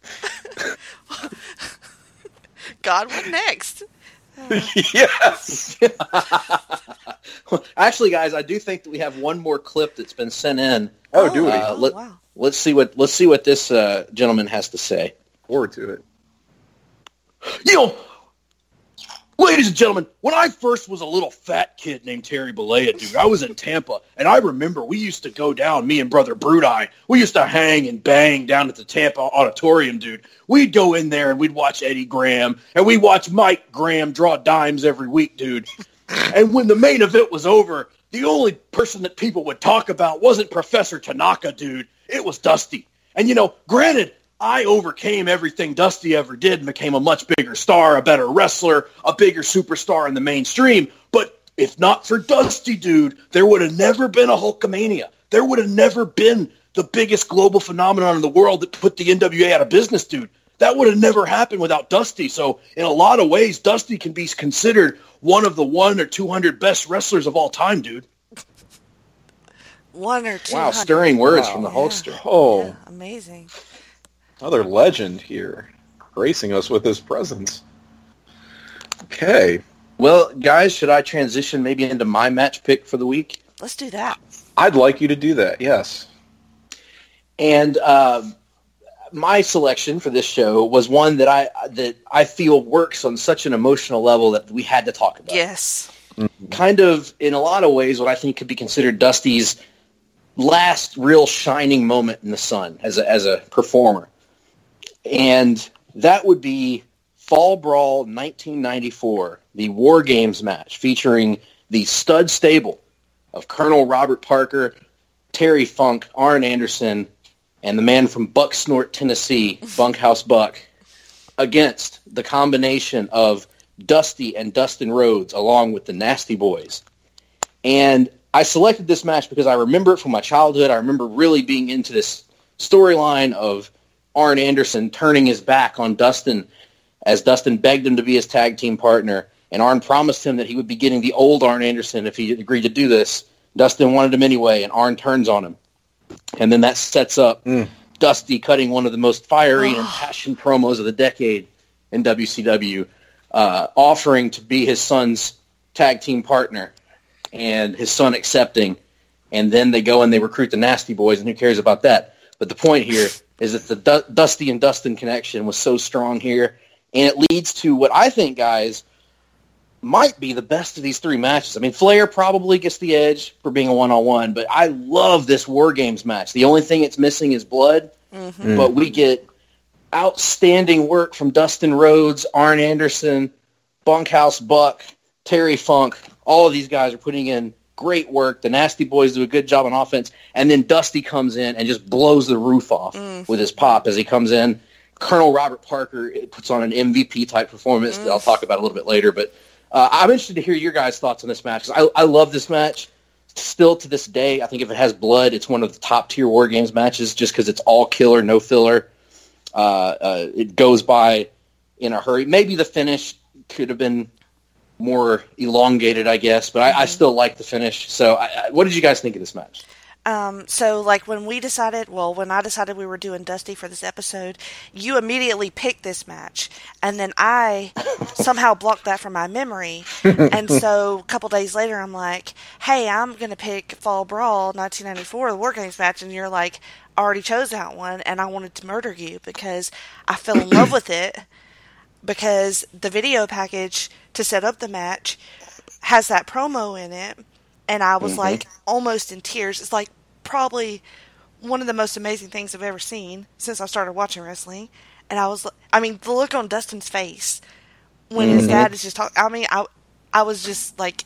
God, what next? Yes. Actually, guys, I do think that we have one more clip that's been sent in. Oh, do we? Uh, Oh, let, wow. Let's see what let's see what this uh, gentleman has to say. Forward to it. You know, Ladies and gentlemen, when I first was a little fat kid named Terry Bollea, dude, I was in Tampa, and I remember we used to go down, me and Brother Brudai, we used to hang and bang down at the Tampa Auditorium, dude. We'd go in there, and we'd watch Eddie Graham, and we'd watch Mike Graham draw dimes every week, dude. And when the main event was over, the only person that people would talk about wasn't Professor Tanaka, dude. It was Dusty. And, you know, granted, I overcame everything Dusty ever did and became a much bigger star, a better wrestler, a bigger superstar in the mainstream. But if not for Dusty, dude, there would have never been a Hulkamania. There would have never been the biggest global phenomenon in the world that put the N W A out of business, dude. That would have never happened without Dusty. So in a lot of ways, Dusty can be considered one of the one or two hundred best wrestlers of all time, dude. One or two. Wow, stirring words Wow. from the Hulkster. Yeah. Oh, Yeah, amazing. another legend here, gracing us with his presence. Okay. Well, guys, should I transition maybe into my match pick for the week? Let's do that. I'd like you to do that, yes. And uh, my selection for this show was one that I that I feel works on such an emotional level that we had to talk about. Yes. Kind of, in a lot of ways, what I think could be considered Dusty's last real shining moment in the sun as a, as a performer. And that would be Fall Brawl nineteen ninety-four, the War Games match featuring the stud stable of Colonel Robert Parker, Terry Funk, Arn Anderson, and the man from Bucksnort, Tennessee, Bunkhouse Buck, against the combination of Dusty and Dustin Rhodes along with the Nasty Boys. And I selected this match because I remember it from my childhood. I remember really being into this storyline of Arn Anderson turning his back on Dustin as Dustin begged him to be his tag team partner, and Arn promised him that he would be getting the old Arn Anderson if he agreed to do this. Dustin wanted him anyway, and Arn turns on him. And then that sets up mm. Dusty cutting one of the most fiery and impassioned promos of the decade in W C W, uh, offering to be his son's tag team partner, and his son accepting. And then they go and they recruit the Nasty Boys, and who cares about that? But the point here is that the du- Dusty and Dustin connection was so strong here, and it leads to what I think, guys, might be the best of these three matches. I mean, Flair probably gets the edge for being a one-on-one, but I love this War Games match. The only thing it's missing is blood, mm-hmm. but we get outstanding work from Dustin Rhodes, Arn Anderson, Bunkhouse Buck, Terry Funk. All of these guys are putting in great work. The Nasty Boys do a good job on offense, and then Dusty comes in and just blows the roof off mm. with his pop as he comes in. Colonel Robert Parker puts on an M V P-type performance mm. that I'll talk about a little bit later, but Uh, I'm interested to hear your guys' thoughts on this match. I, I love this match. Still to this day, I think if it has blood, it's one of the top-tier War Games matches just because it's all killer, no filler. Uh, uh, it goes by in a hurry. Maybe the finish could have been more elongated, I guess, but I, I still like the finish. So I, I, what did you guys think of this match? Um, so, like, when we decided, well, when I decided we were doing Dusty for this episode, you immediately picked this match, and then I somehow blocked that from my memory, and so a couple days later, I'm like, hey, I'm going to pick Fall Brawl nineteen ninety-four, the War Games match, and you're like, I already chose that one, and I wanted to murder you because I fell in love with it, because the video package to set up the match has that promo in it, and I was, mm-hmm. like, almost in tears. It's, like, probably one of the most amazing things I've ever seen since I started watching wrestling. And I was, I mean, the look on Dustin's face when mm-hmm. his dad is just talking, I mean, I I was just, like,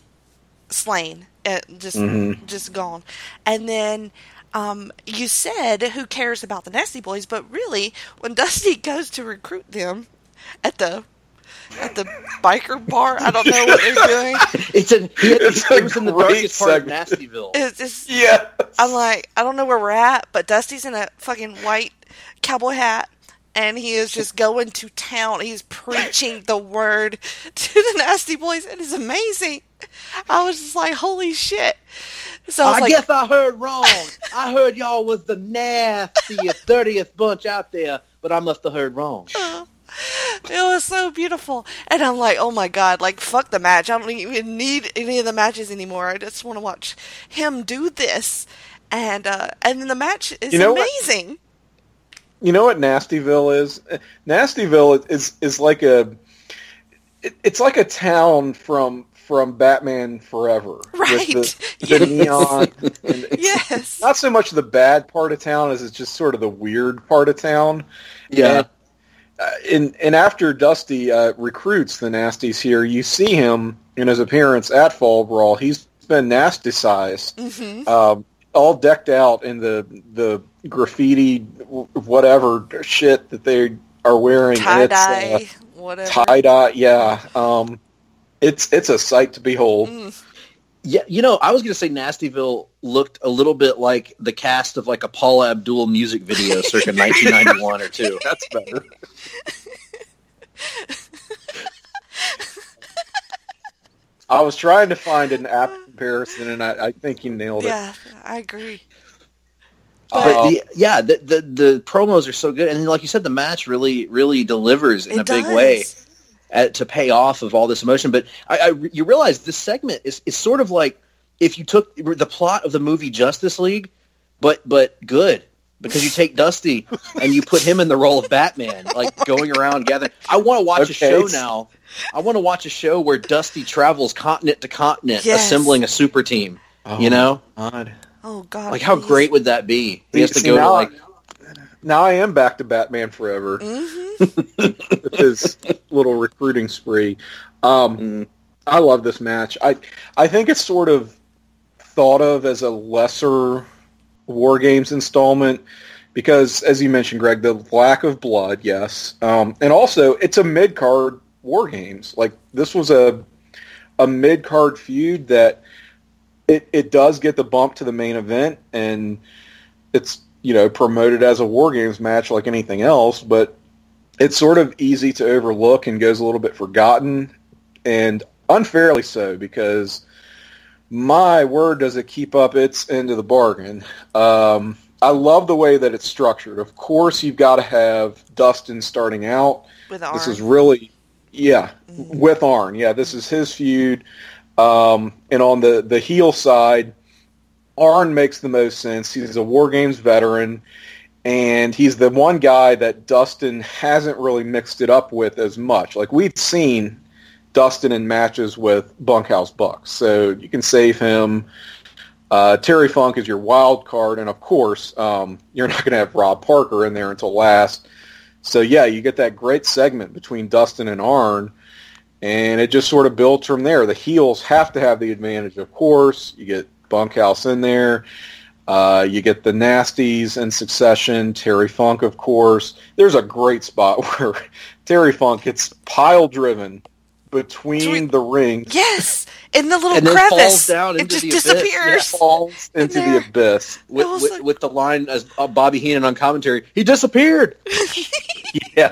slain. Uh, just, mm-hmm. just gone. And then um, you said, who cares about the Nasty Boys? But really, when Dusty goes to recruit them at the... at the biker bar, I don't know what they're doing. It's a, he had, it's it was in the darkest part of Nastyville. It's just, yeah. I'm like, I don't know where we're at, but Dusty's in a fucking white cowboy hat, and he is just going to town. He's preaching the word to the Nasty Boys. It is amazing. I was just like, holy shit. So I, I like, guess I heard wrong. I heard y'all was the nastiest, dirtiest bunch out there, but I must have heard wrong. Uh, It was so beautiful. And I'm like, oh my God, like, fuck the match. I don't even need any of the matches anymore. I just want to watch him do this. And uh, and then the match is you know amazing. What, you know what Nastyville is? Nastyville is is like a... it, it's like a town from from Batman Forever. Right. With the, the Yes. neon. And it's Yes. not so much the bad part of town as it's just sort of the weird part of town. Yeah. And, uh, and, and after Dusty uh, recruits the Nasties here, you see him in his appearance at Fall Brawl. He's been nasty-sized, Mm-hmm. um, all decked out in the the graffiti, whatever shit that they are wearing. Tie And it's, uh, dye, whatever. Tie dye, yeah. Um, it's it's a sight to behold. Mm. Yeah, you know, I was going to say Nastyville looked a little bit like the cast of like a Paula Abdul music video circa nineteen ninety-one or two. That's better. I was trying to find an apt comparison, and I, I think you nailed it. Yeah, I agree. But Um, the, yeah, the, the the promos are so good, and like you said, the match really really delivers in It a big does. way at, to pay off of all this emotion. But I, I you realize this segment is is sort of like if you took the plot of the movie Justice League, but but good. Because you take Dusty and you put him in the role of Batman, like going around gathering. I want to watch Okay. a show now. I want to watch a show where Dusty travels continent to continent, Yes. assembling a super team. Oh, You know, God. Oh God! like how please. great would that be? He has to See, go to now, like now I am back to Batman Forever Mhm. with his little recruiting spree. Um, Mm. I love this match. I I think it's sort of thought of as a lesser War Games installment because, as you mentioned, Greg, the lack of blood, yes, um, and also it's a mid card War Games. Like this was a a mid card feud that it it does get the bump to the main event, and it's you know promoted as a War Games match like anything else, but it's sort of easy to overlook and goes a little bit forgotten, and unfairly so because. My word, does it keep up its end of the bargain. Um, I love the way that it's structured. Of course, you've got to have Dustin starting out. With This Arn. is really, yeah, with Arn. Yeah, this is his feud. Um, and on the, the heel side, Arn makes the most sense. He's a War Games veteran, and he's the one guy that Dustin hasn't really mixed it up with as much. Like, we've seen Dustin in matches with Bunkhouse Bucks, so you can save him. Uh, Terry Funk is your wild card, and of course, um, you're not going to have Rob Parker in there until last. So yeah, you get that great segment between Dustin and Arn, and it just sort of builds from there. The heels have to have the advantage, of course. You get Bunkhouse in there. Uh, you get the Nasties in succession. Terry Funk, of course. There's a great spot where Terry Funk gets pile driven between Between- the rings. Yes, in the little and then crevice. falls down it into just the abyss. disappears. Falls into the there. abyss. with, I was with, like- with the line as uh, Bobby Heenan on commentary, he disappeared. Yeah,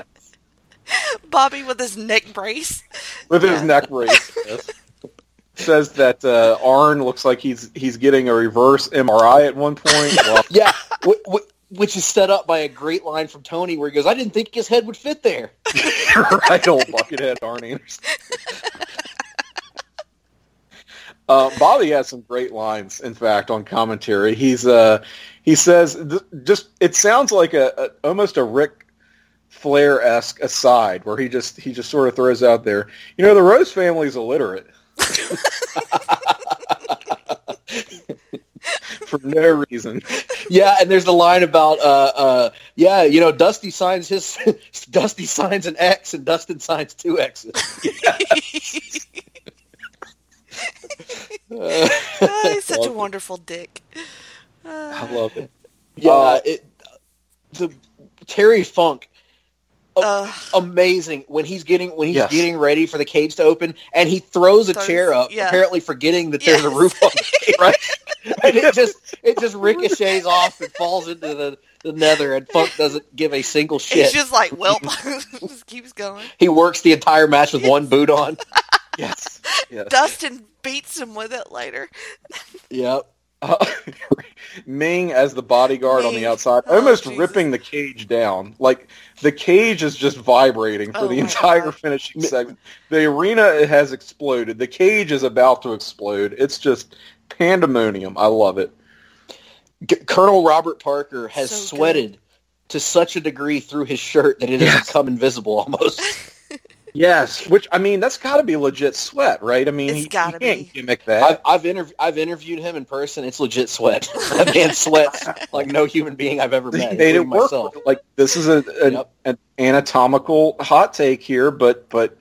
Bobby with his neck brace. with his Yeah. neck brace. Yes. Says that uh, Arn looks like he's he's getting a reverse M R I at one point. Well, Yeah, w- w- which is set up by a great line from Tony where he goes, "I didn't think his head would fit there." right, old buckethead Arn Anderson. Uh, Bobby has some great lines, in fact, on commentary. He's uh, he says th- just it sounds like a, a almost a Ric Flair-esque aside, where he just he just sort of throws out there, you know, the Rose family's illiterate for no reason. Yeah, and there's the line about, uh, uh, yeah, you know, Dusty signs his Dusty signs an X and Dustin signs two X's. Uh, Oh, he's such a Love it. wonderful dick. Uh, I love it. yeah, Uh, it, the Terry Funk. uh, Amazing when he's getting when he's Yes. getting ready for the cage to open, and he throws a Throws- chair up, yeah. apparently forgetting that there's a Yes. roof on the cage, right? And it just it just ricochets off and falls into the, the nether, and Funk doesn't give a single he's shit. just like, well, just keeps going. He works the entire match with one boot on. Yes. Yes. Dustin beats him with it later. Yep. Uh, Ming as the bodyguard on Ming. the outside, Oh, almost Jesus. ripping the cage down. Like, the cage is just vibrating for Oh, the my entire God. finishing segment. The arena has exploded. The cage is about to explode. It's just pandemonium. I love it. G- Colonel Robert Parker has So sweated to such a degree through his shirt that it has Yes. become invisible almost. Yes, which I mean that's got to be legit sweat, right? I mean, It's he, he gotta can't be. gimmick that. I've I've, interv- I've interviewed him in person. It's legit sweat. That man sweats like no human being I've ever He met. made it including work. myself. Like this is a, an, Yep. an anatomical hot take here, but but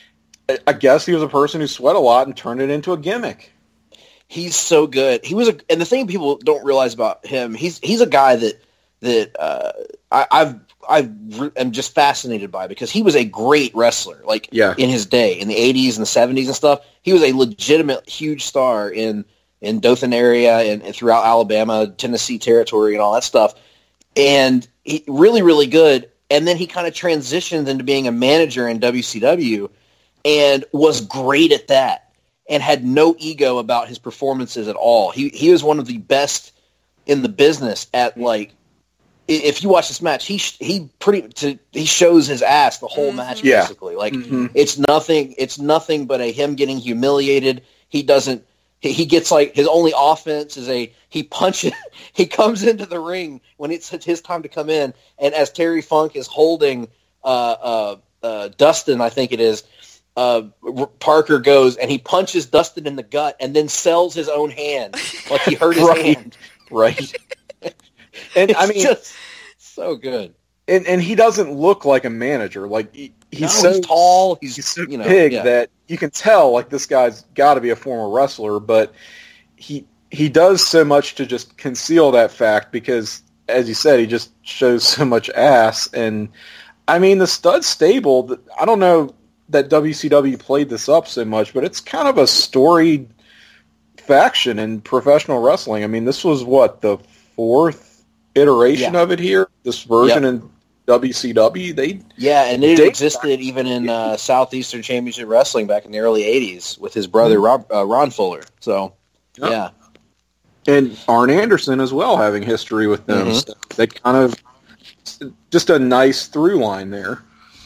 I guess he was a person who sweat a lot and turned it into a gimmick. He's so good. He was a, and the thing people don't realize about him, he's he's a guy that that uh, I, I've I am just fascinated by because he was a great wrestler. Like Yeah. in his day, in the eighties and the seventies and stuff, he was a legitimate huge star in in Dothan area and, and throughout Alabama, Tennessee territory, and all that stuff. And he really really good. And then he kind of transitioned into being a manager in W C W, and was great at that. And had no ego about his performances at all. He he was one of the best in the business at like. If you watch this match, he he pretty to, he shows his ass the whole match Yeah. basically. Like Mhm. it's nothing. It's nothing but a him getting humiliated. He doesn't. He, he gets like his only offense is a he punches. He comes into the ring when it's his time to come in, and as Terry Funk is holding uh, uh, uh, Dustin, I think it is. Uh, Parker goes and he punches Dustin in the gut, and then sells his own hand like he hurt his Right. hand. Right. And It's I mean, just so good. and, and he doesn't look like a manager. Like he, he's No, so he's tall. He's, he's so you know, big yeah. that you can tell like this guy's got to be a former wrestler, but he he does so much to just conceal that fact because, as you said, he just shows so much ass. And I mean, the stud stable. I don't know that W C W played this up so much, but it's kind of a storied faction in professional wrestling. I mean, this was what the fourth iteration Yeah. of it here. This version Yep. in W C W, they Yeah, and it Dave- existed even in uh, Southeastern Championship Wrestling back in the early eighties with his brother Rob, uh, Ron Fuller. So, Yep. yeah. and Arn Anderson as well having history with them. Mhm. So they kind of just a nice through line there.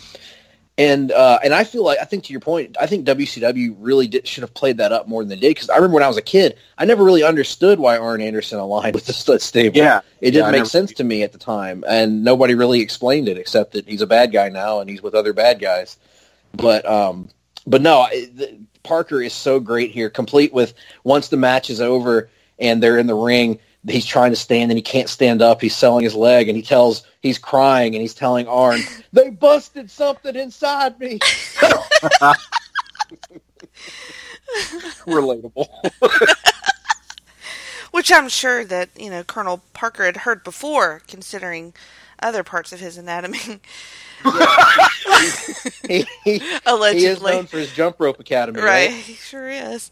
And uh, and I feel like, I think to your point, I think W C W really did, should have played that up more than they did. Because I remember when I was a kid, I never really understood why Arn Anderson aligned with the Stud Stable. Yeah. It Yeah, didn't I make never- sense to me at the time. And nobody really explained it except that he's a bad guy now and he's with other bad guys. But, um, but no, I- the, Parker is so great here, complete with once the match is over and they're in the ring, he's trying to stand and he can't stand up. He's selling his leg and he tells, he's crying and he's telling Arn, they busted something inside me. Relatable. Which I'm sure that, you know, Colonel Parker had heard before, considering other parts of his anatomy. he, he, Allegedly. he is known for his jump rope academy, Right, right? he sure is.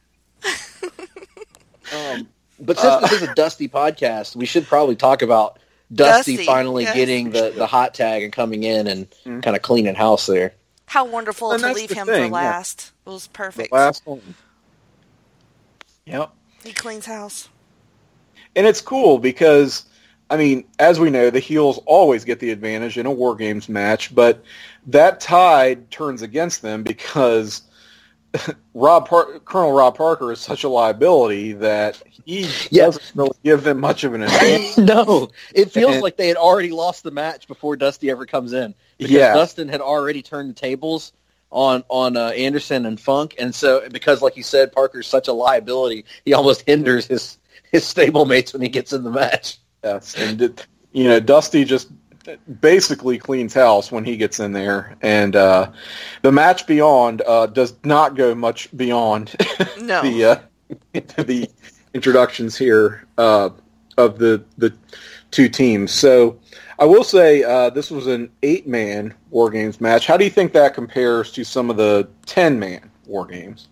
Um, but since this is a Dusty podcast, we should probably talk about Dusty, Dusty, finally yes. getting the, the hot tag and coming in and Mm-hmm. kind of cleaning house there. How wonderful And to that's leave the him thing, for yeah. last. It was perfect. The last one. Yep. He cleans house. And it's cool because, I mean, as we know, the heels always get the advantage in a War Games match, but that tide turns against them because Rob Par- Colonel Rob Parker is such a liability that he Yeah. doesn't really give them much of an advantage. No, it feels And- like they had already lost the match before Dusty ever comes in. Because Yeah. Dustin had already turned the tables on on uh, Anderson and Funk, and so because, like you said, Parker's such a liability, he almost hinders his his stablemates when he gets in the match. Yes, and it, you know, Dusty just basically cleans house when he gets in there, and uh, the match beyond uh, does not go much beyond No. the uh, the introductions here uh, of the the two teams. So I will say uh, this was an eight-man War Games match. How do you think that compares to some of the ten-man War Games?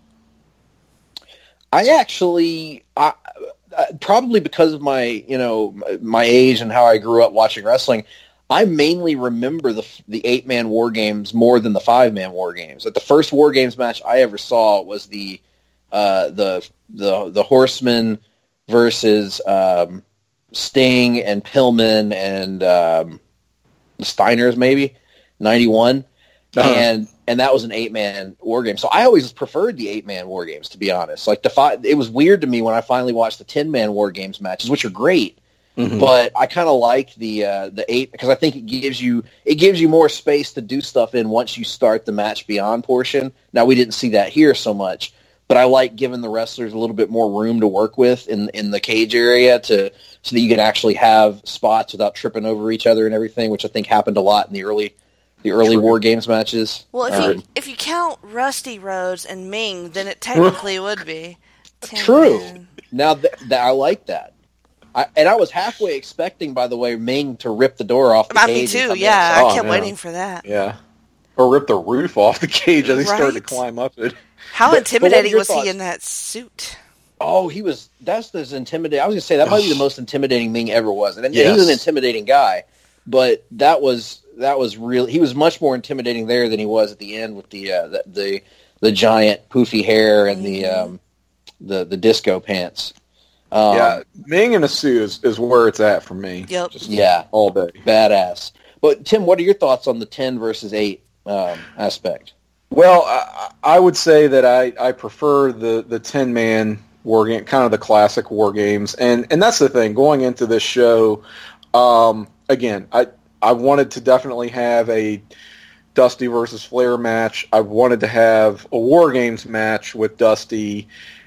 I actually, I, uh, probably because of my, you know, my age and how I grew up watching wrestling, I mainly remember the the eight man War Games more than the five man War Games. Like the first War Games match I ever saw was the uh, the the the Horsemen versus um, Sting and Pillman and um, the Steiners, maybe ninety-one. Uh-huh. And and that was an eight man war game. So I always preferred the eight man war games, to be honest. Like the five, it was weird to me when I finally watched the ten man war games matches, which are great. Mm-hmm. But I kind of like the uh, the eight because I think it gives you it gives you more space to do stuff in once you start the match beyond portion. Now we didn't see that here so much, but I like giving the wrestlers a little bit more room to work with in in the cage area to so that you can actually have spots without tripping over each other and everything, which I think happened a lot in the early the early True. War Games matches. Well, if uh, you if you count Rusty Rhodes and Ming, then it technically would be ten True. Men. Now th- that I like that. I, and I was halfway expecting, by the way, Ming to rip the door off the I cage. Me too, yeah. Oh, I kept yeah. waiting for that. Yeah. Or rip the roof off the cage as he Right? started to climb up it. How But- intimidating but what are was your he thoughts? in that suit? Oh, he was. That's as intimidating. I was going to say that might be the most intimidating Ming ever was, and Yes. he was an intimidating guy. But that was that was really. He was much more intimidating there than he was at the end with the uh, the, the the giant poofy hair and the um, the the disco pants. Um, yeah, Ming in a suit is, is where it's at for me. Yep. Just yeah, all day. badass. But Tim, what are your thoughts on the ten versus eight um, aspect? Well, I, I would say that I, I prefer the, the ten-man war game, kind of the classic war games. And, and that's the thing, going into this show, um, again, I, I wanted to definitely have a Dusty versus Flair match. I wanted to have a War Games match with Dusty.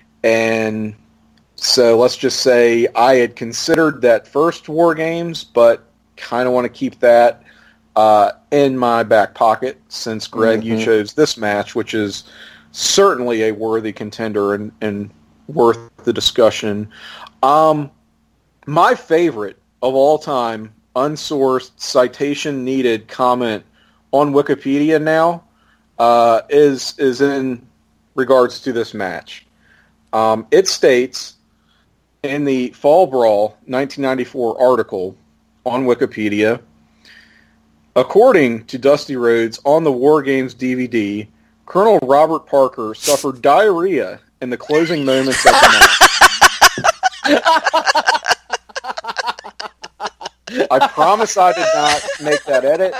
And so let's just say I had considered that first War Games, but kind of want to keep that Uh, in my back pocket, since Greg, Mm-hmm. you chose this match, which is certainly a worthy contender and, and worth the discussion. Um, my favorite of all time, unsourced, citation needed comment on Wikipedia now uh, is is in regards to this match. Um, it states in the Fall Brawl nineteen ninety-four article on Wikipedia, according to Dusty Rhodes on the War Games D V D, Colonel Robert Parker suffered diarrhea in the closing moments of the match. I promise I did not make that edit.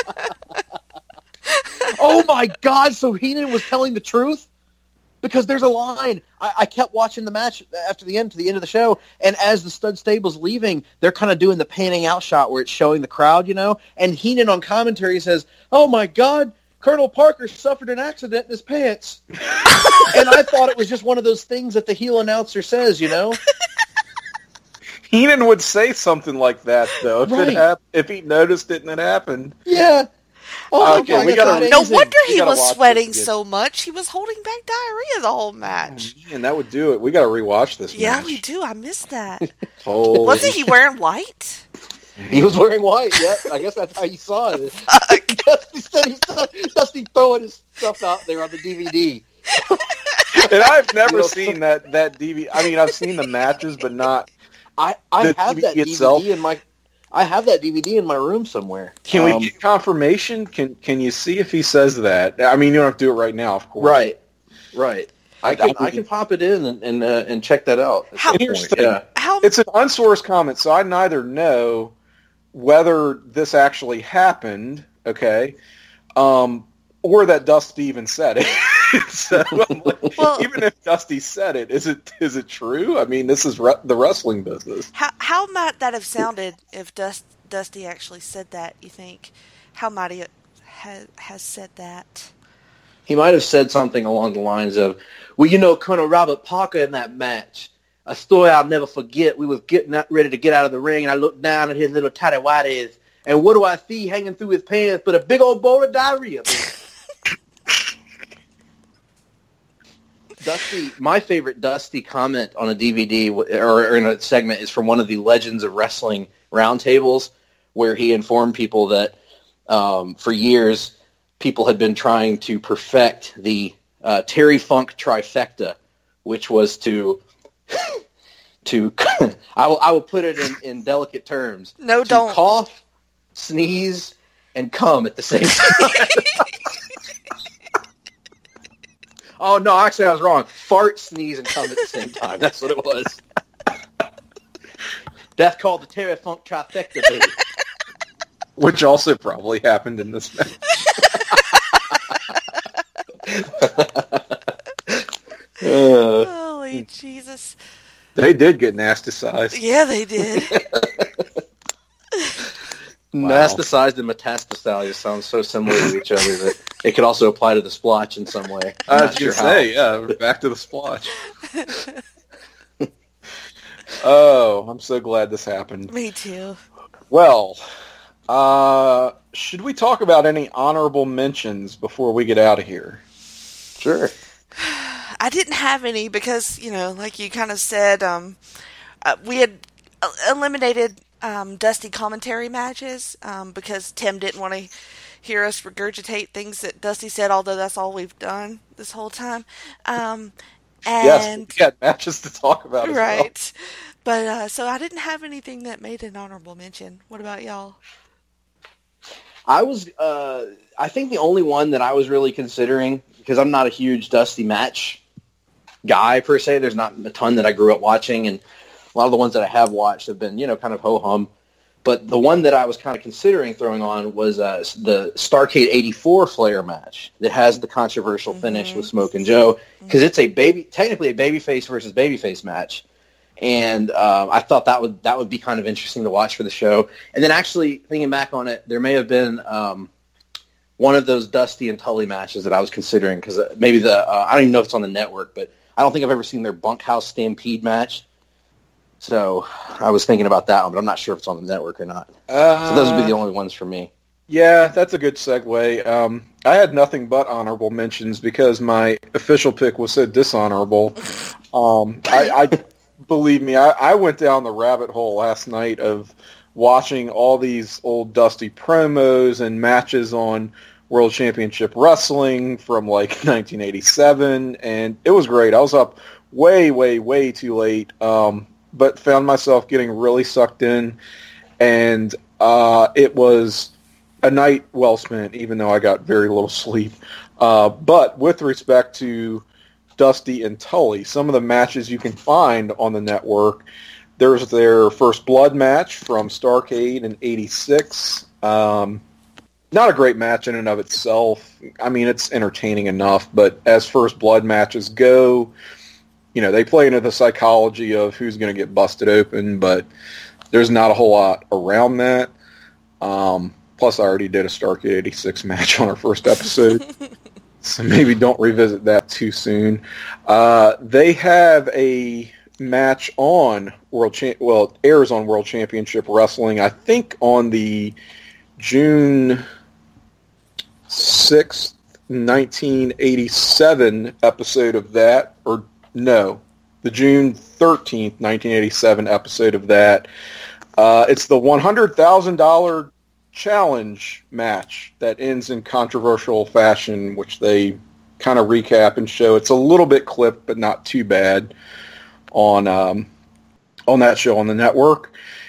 Oh my God! So Heenan was telling the truth? Because there's a line. I, I kept watching the match after the end to the end of the show, and as the stud stable's leaving, they're kind of doing the panning out shot where it's showing the crowd, you know. And Heenan on commentary says, "Oh my God, Colonel Parker suffered an accident in his pants." And I thought it was just one of those things that the heel announcer says, you know. Heenan would say something like that, though, if Right. it hap- if he noticed it and it happened. Yeah. Oh Okay, my we God, gotta- that's No amazing. wonder We he gotta was watch sweating this again. so much. He was holding back diarrhea the whole match. Man, that would do it. We got to rewatch this Yeah, match. we do. I missed that. Holy Wasn't he wearing white? He was wearing white. Yeah, I guess that's how you saw it. Dusty said he saw Dusty throwing his stuff out there on the D V D. And I've never You know, seen that that D V D. I mean, I've seen the matches, but not. I, I The have D V D that D V D itself? in my I have that D V D in my room somewhere. Can Um, we get confirmation? Can Can you see if he says that? I mean, you don't have to do it right now, of course. Right, right. I can That would I be- can pop it in and and, uh, and check that out. at How- some Here's point. the thing. Yeah. How? It's an unsourced comment, so I neither know whether this actually happened, okay, um, or that Dusty even said it. So, I'm like, Well- even if Dusty said it, is it is it true? I mean, this is re- the wrestling business. How how might that have sounded if Dust, Dusty actually said that? You think? How might he has has said that? He might have said something along the lines of, "Well, you know, Colonel Robert Parker in that match, a story I'll never forget. We was getting out, ready to get out of the ring, and I looked down at his little tighty whities, and what do I see hanging through his pants but a big old bowl of diarrhea?" Dusty, my favorite Dusty comment on a D V D or, or in a segment is from one of the Legends of Wrestling roundtables, where he informed people that um, for years people had been trying to perfect the uh, Terry Funk trifecta, which was to to I will I will put it in, in delicate terms. No, to don't. cough, sneeze, and cum at the same time. Oh, no, actually, I was wrong. Fart, sneeze, and come at the same time. That's what it was. That's called the Terry Funk trifecta, baby. Which also probably happened in this match. Uh, Holy Jesus! They did get nasty sized. Yeah, they did. Nastasized and metastasized sounds so similar to each other that it could also apply to the splotch in some way. I I'm was not going sure to say, how. yeah, back to the splotch. Oh, I'm so glad this happened. Me too. Well, uh, should we talk about any honorable mentions before we get out of here? Sure. I didn't have any because, you know, like you kind of said, um, uh, we had uh, eliminated um, Dusty commentary matches um, because Tim didn't want to hear us regurgitate things that Dusty said, although that's all we've done this whole time. Um, and Yes, we had matches to talk about as right. well. But, uh, so I didn't have anything that made an honorable mention. What about y'all? I was, uh, I think the only one that I was really considering, because I'm not a huge Dusty match guy per se, there's not a ton that I grew up watching, and a lot of the ones that I have watched have been, you know, kind of ho-hum. But the one that I was kind of considering throwing on was uh, the Starrcade eighty-four Flair match that has the controversial mm-hmm. finish with Smoke and Joe, because it's a baby, technically a babyface versus babyface match. And uh, I thought that would that would be kind of interesting to watch for the show. And then actually thinking back on it, there may have been um, one of those Dusty and Tully matches that I was considering, because maybe the uh, I don't even know if it's on the network, but I don't think I've ever seen their Bunkhouse Stampede match. So I was thinking about that one, but I'm not sure if it's on the network or not. Uh, so those would be the only ones for me. Yeah, that's a good segue. Um, I had nothing but honorable mentions because my official pick was so dishonorable. Um, I, I believe me, I, I went down the rabbit hole last night of watching all these old Dusty promos and matches on World Championship Wrestling from like nineteen eighty-seven, and it was great. I was up way, way, way too late, um, but found myself getting really sucked in, and uh, it was a night well spent, even though I got very little sleep. Uh, but with respect to Dusty and Tully, some of the matches you can find on the network, there's their First Blood match from Starrcade in eighty-six. Um, not a great match in and of itself. I mean, it's entertaining enough, but as First Blood matches go, you know, they play into the psychology of who's going to get busted open, but there's not a whole lot around that. Um, plus, I already did a Starrcade eighty-six match on our first episode. So maybe don't revisit that too soon. Uh, they have a match on World Cha- well, it airs on World Championship Wrestling, I think on the June sixth, nineteen eighty-seven episode of that, or no, the June thirteenth, nineteen eighty-seven episode of that. Uh, it's the one hundred thousand dollars challenge match that ends in controversial fashion, which they kind of recap and show. It's a little bit clipped, but not too bad on um, on that show on the network.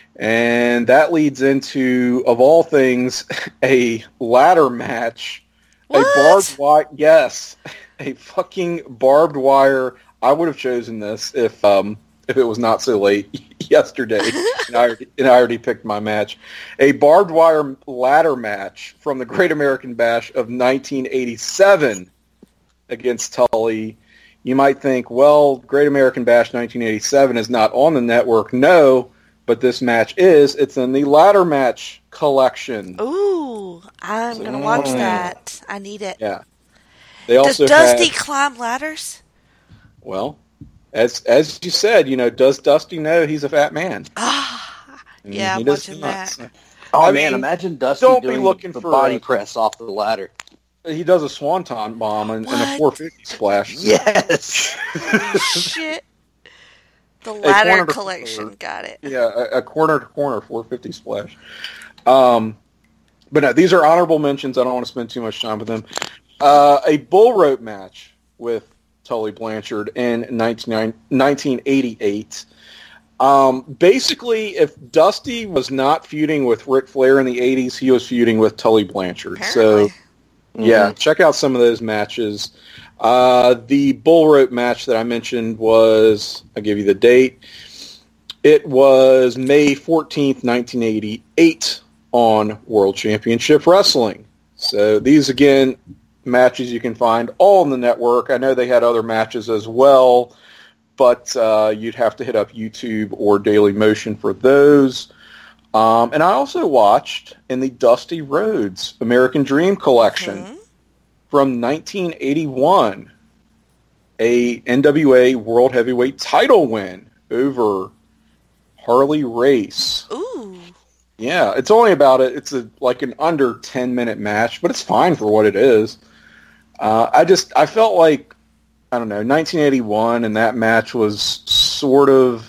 And that leads into, of all things, a ladder match. What? A barbed wire. Yes, a fucking barbed wire. I would have chosen this if um, if it was not so late yesterday, and, I already, and I already picked my match. A barbed wire ladder match from the Great American Bash of nineteen eighty-seven against Tully. You might think, well, Great American Bash nineteen eighty-seven is not on the network. No, but this match is. It's in the ladder match collection. Ooh, I'm going to watch that. I need it. Yeah. They also Does Dusty had, climb ladders? Well, as as you said, you know, does Dusty know he's a fat man? Ah, yeah, He I'm does watching not. that. Oh, I man, mean, imagine Dusty don't be doing looking the for body a- press off the ladder. He does a swanton bomb and, and a What? four fifty splash. Yes! Holy shit. The corner ladder to collection. corner. Got it. Yeah, a, a corner to corner four fifty splash. Um, but no, these are honorable mentions. I don't want to spend too much time with them. Uh, a bull rope match with Tully Blanchard in nineteen eighty-eight. Um, basically, if Dusty was not feuding with Ric Flair in the eighties, he was feuding with Tully Blanchard. Apparently. So, yeah, check out some of those matches. Uh, the bull rope match that I mentioned was, I'll give you the date. It was May fourteenth, nineteen eighty-eight on World Championship Wrestling. So these, again, matches you can find all on the network. I know they had other matches as well, but uh, you'd have to hit up YouTube or Daily Motion for those. Um, and I also watched in the Dusty Rhodes American Dream Collection mm-hmm. from nineteen eighty-one, a N W A World Heavyweight title win over Harley Race. Ooh. Yeah, it's only about it. It's a like an under ten minute match, but it's fine for what it is. Uh, I just I felt like I don't know nineteen eighty-one, and that match was sort of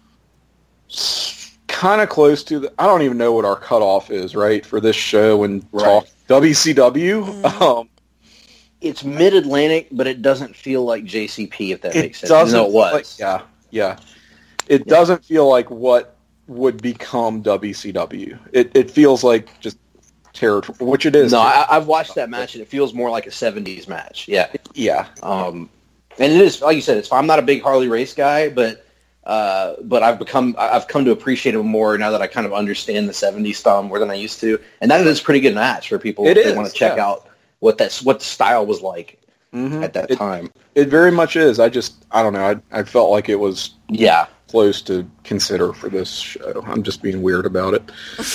kind of close to the. I don't even know what our cutoff is, right, for this show and right. talk W C W. Mm-hmm. Um, it's mid Atlantic, but it doesn't feel like J C P, if that it makes sense. Doesn't No, it was. like, yeah, yeah. It yeah. doesn't feel like what would become W C W. It it feels like just territory, which it is. No, I, I've watched that match, and it feels more like a seventies match. Yeah, yeah. Um, and it is, like you said, it's. I'm not a big Harley Race guy, but uh, but I've become I've come to appreciate him more now that I kind of understand the seventies style more than I used to, and that is a pretty good match for people it if is, they want to check yeah. out what that's what the style was like mm-hmm. at that it, time. It very much is. I just I don't know. I I felt like it was yeah. close to consider for this show. I'm just being weird about it.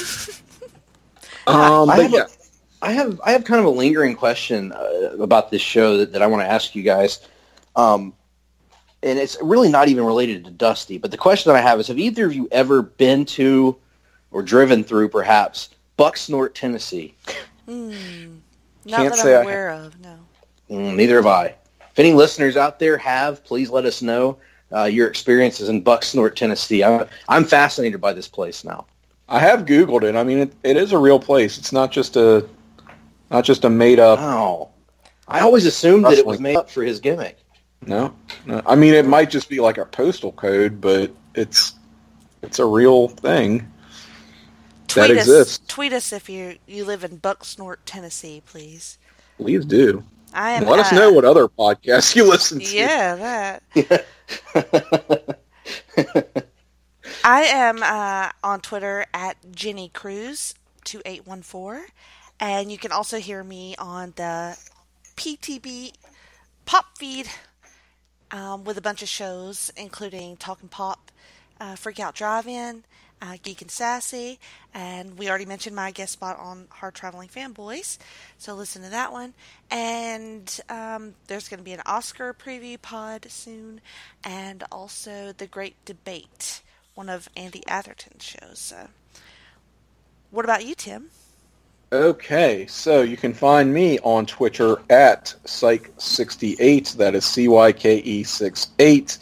um, I, but have yeah. a, I have I have kind of a lingering question uh, about this show that, that I want to ask you guys, um, and it's really not even related to Dusty. But the question that I have is: have either of you ever been to or driven through, perhaps, Bucksnort, Tennessee? Mm, not Can't that say I'm I aware of. No. Mm, neither have I. If any listeners out there have, please let us know. Uh, your experiences in Bucksnort, Tennessee. I'm, I'm fascinated by this place now. I have Googled it. I mean, it, it is a real place. It's not just a, not just a made up. Oh, I always assumed that it was made up for his gimmick. No, no, I mean it might just be like a postal code, but it's it's a real thing tweet that us, exists. Tweet us if you you live in Bucksnort, Tennessee, please. Please do. I am. Let uh, us know what other podcasts you listen to. Yeah, that. I am uh, on Twitter at Jenny Cruz two eight one four, and you can also hear me on the P T B Pop feed um, with a bunch of shows, including Talkin' Pop, uh, Freak Out Drive-In, uh, Geek and Sassy, and we already mentioned my guest spot on Hard Traveling Fanboys, so listen to that one. And um, there's going to be an Oscar preview pod soon, and also The Great Debate, one of Andy Atherton's shows. So, what about you, Tim? Okay, so you can find me on Twitter at Psych sixty-eight. That is C Y K E sixty-eight.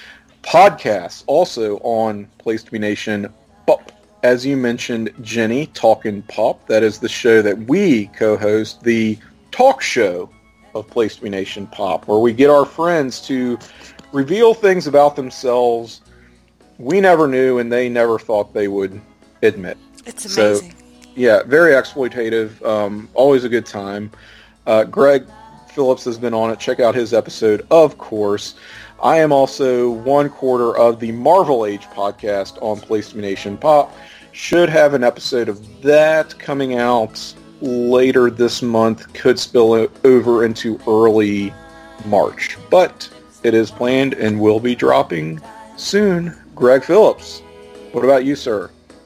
Podcasts also on Place to Be Nation. Pop. As you mentioned, Jenny, Talkin' Pop. That is the show that we co-host, the talk show of Place to Be Nation Pop, where we get our friends to reveal things about themselves we never knew and they never thought they would admit. It's amazing. So, yeah, very exploitative. Um, always a good time. Uh, Greg Phillips has been on it. Check out his episode, of course. I am also one quarter of the Marvel Age podcast on Place to Be Nation Pop. Should have an episode of that coming out later this month. Could spill over into early March. But it is planned and will be dropping soon. Greg Phillips, what about you, sir?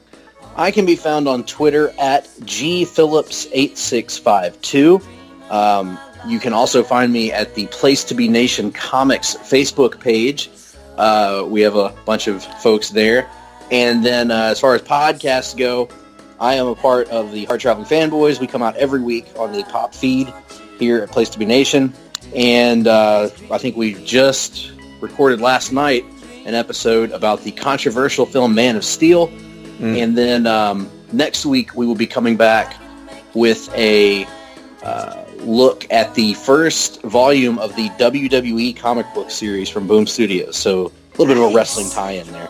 I can be found on Twitter at G Phillips eight six five two. Um, you can also find me at the Place to Be Nation Comics Facebook page. Uh, we have a bunch of folks there. And then uh, as far as podcasts go, I am a part of the Hard Traveling Fanboys. We come out every week on the Pop feed here at Place to Be Nation. And uh, I think we just recorded last night an episode about the controversial film Man of Steel. Mm. And then um, next week we will be coming back with a uh, look at the first volume of the W W E comic book series from Boom Studios. So a little bit of a wrestling tie-in there.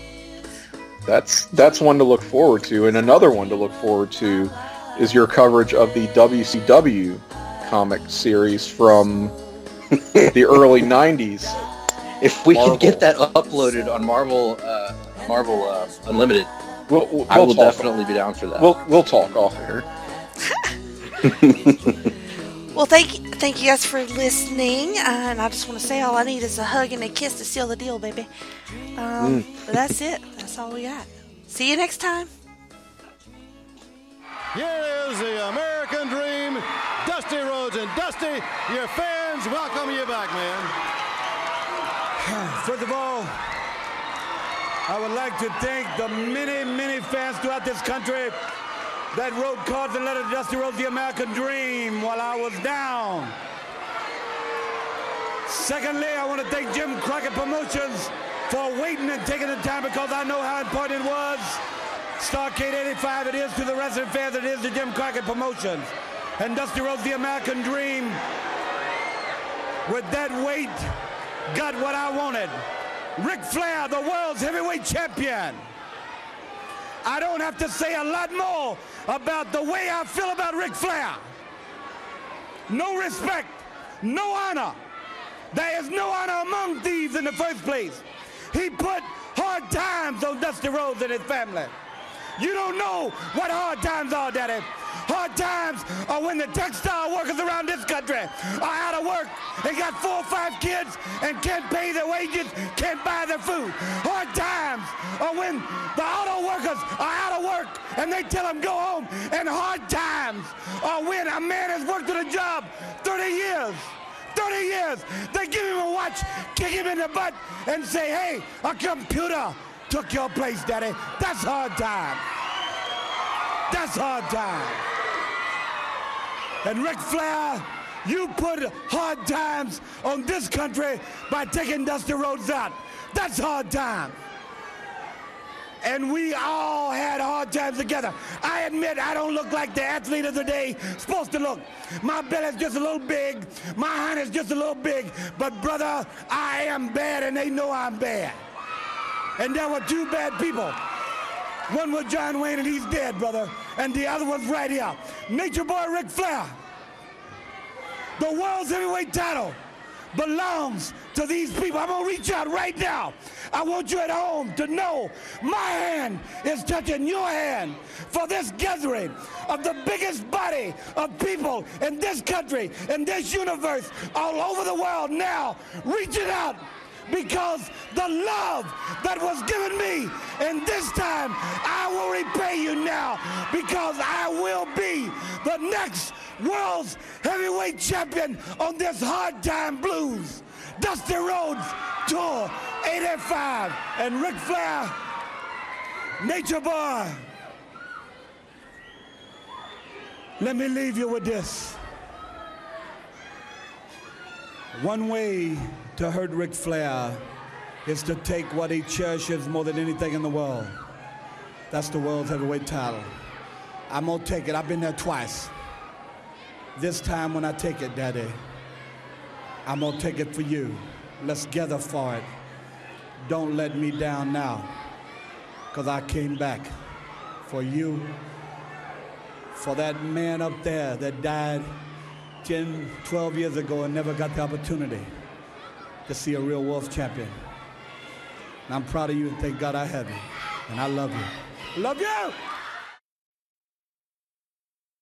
That's that's one to look forward to. And another one to look forward to is your coverage of the W C W comic series from the early nineties. If we Marvel. can get that uploaded on Marvel uh, Marvel uh, Unlimited, We'll, we'll, I will we'll definitely be down for that. We'll we'll talk off air. Well, thank you, thank you guys for listening, uh, and I just want to say all I need is a hug and a kiss to seal the deal, baby. Um, Mm. But that's it. That's all we got. See you next time. Here is the American Dream, Dusty Rhodes. And Dusty, your fans welcome you back, man. First of all, I would like to thank the many, many fans throughout this country that wrote cards and letters to Dusty Rhodes, the American Dream, while I was down. Secondly, I want to thank Jim Crockett Promotions for waiting and taking the time, because I know how important it was. Starrcade eighty-five, it is to the wrestling fans, it is to Jim Crockett Promotions. And Dusty Rhodes, the American Dream, with that weight, got what I wanted. Ric Flair, the world's heavyweight champion. I don't have to say a lot more about the way I feel about Ric Flair. No respect, no honor. There is no honor among thieves in the first place. He put hard times on Dusty Rhodes and his family. You don't know what hard times are, Daddy. Hard times are when the textile workers around this country are out of work and got four or five kids and can't pay their wages, can't buy their food. Hard times are when the auto workers are out of work and they tell them go home. And hard times are when a man has worked at a job thirty years. thirty years. They give him a watch, kick him in the butt, and say, hey, a computer took your place, Daddy. That's hard time. That's hard time. And Ric Flair, you put hard times on this country by taking Dusty Rhodes out. That's hard time. And we all had hard times together. I admit I don't look like the athlete of the day supposed to look. My belly's just a little big. My hind is just a little big. But brother, I am bad and they know I'm bad. And there were two bad people. One was John Wayne and he's dead, brother. And the other one's right here. Nature Boy Ric Flair. The world's heavyweight title belongs to these people. I'm going to reach out right now. I want you at home to know my hand is touching your hand for this gathering of the biggest body of people in this country, in this universe, all over the world now, reaching out because the love that was given me, and this time I will repay you now because I will be the next world's heavyweight champion on this Hard Time Blues. Dusty Rhodes Tour eighty-five and Ric Flair, Nature Boy. Let me leave you with this. One way to hurt Ric Flair is to take what he cherishes more than anything in the world. That's the world's heavyweight title. I'm gonna take it. I've been there twice. This time when I take it, Daddy, I'm gonna take it for you. Let's gather for it. Don't let me down now, because I came back for you, for that man up there that died ten, twelve years ago and never got the opportunity to see a real Wolf champion. And I'm proud of you and thank God I have you. And I love you. Love you!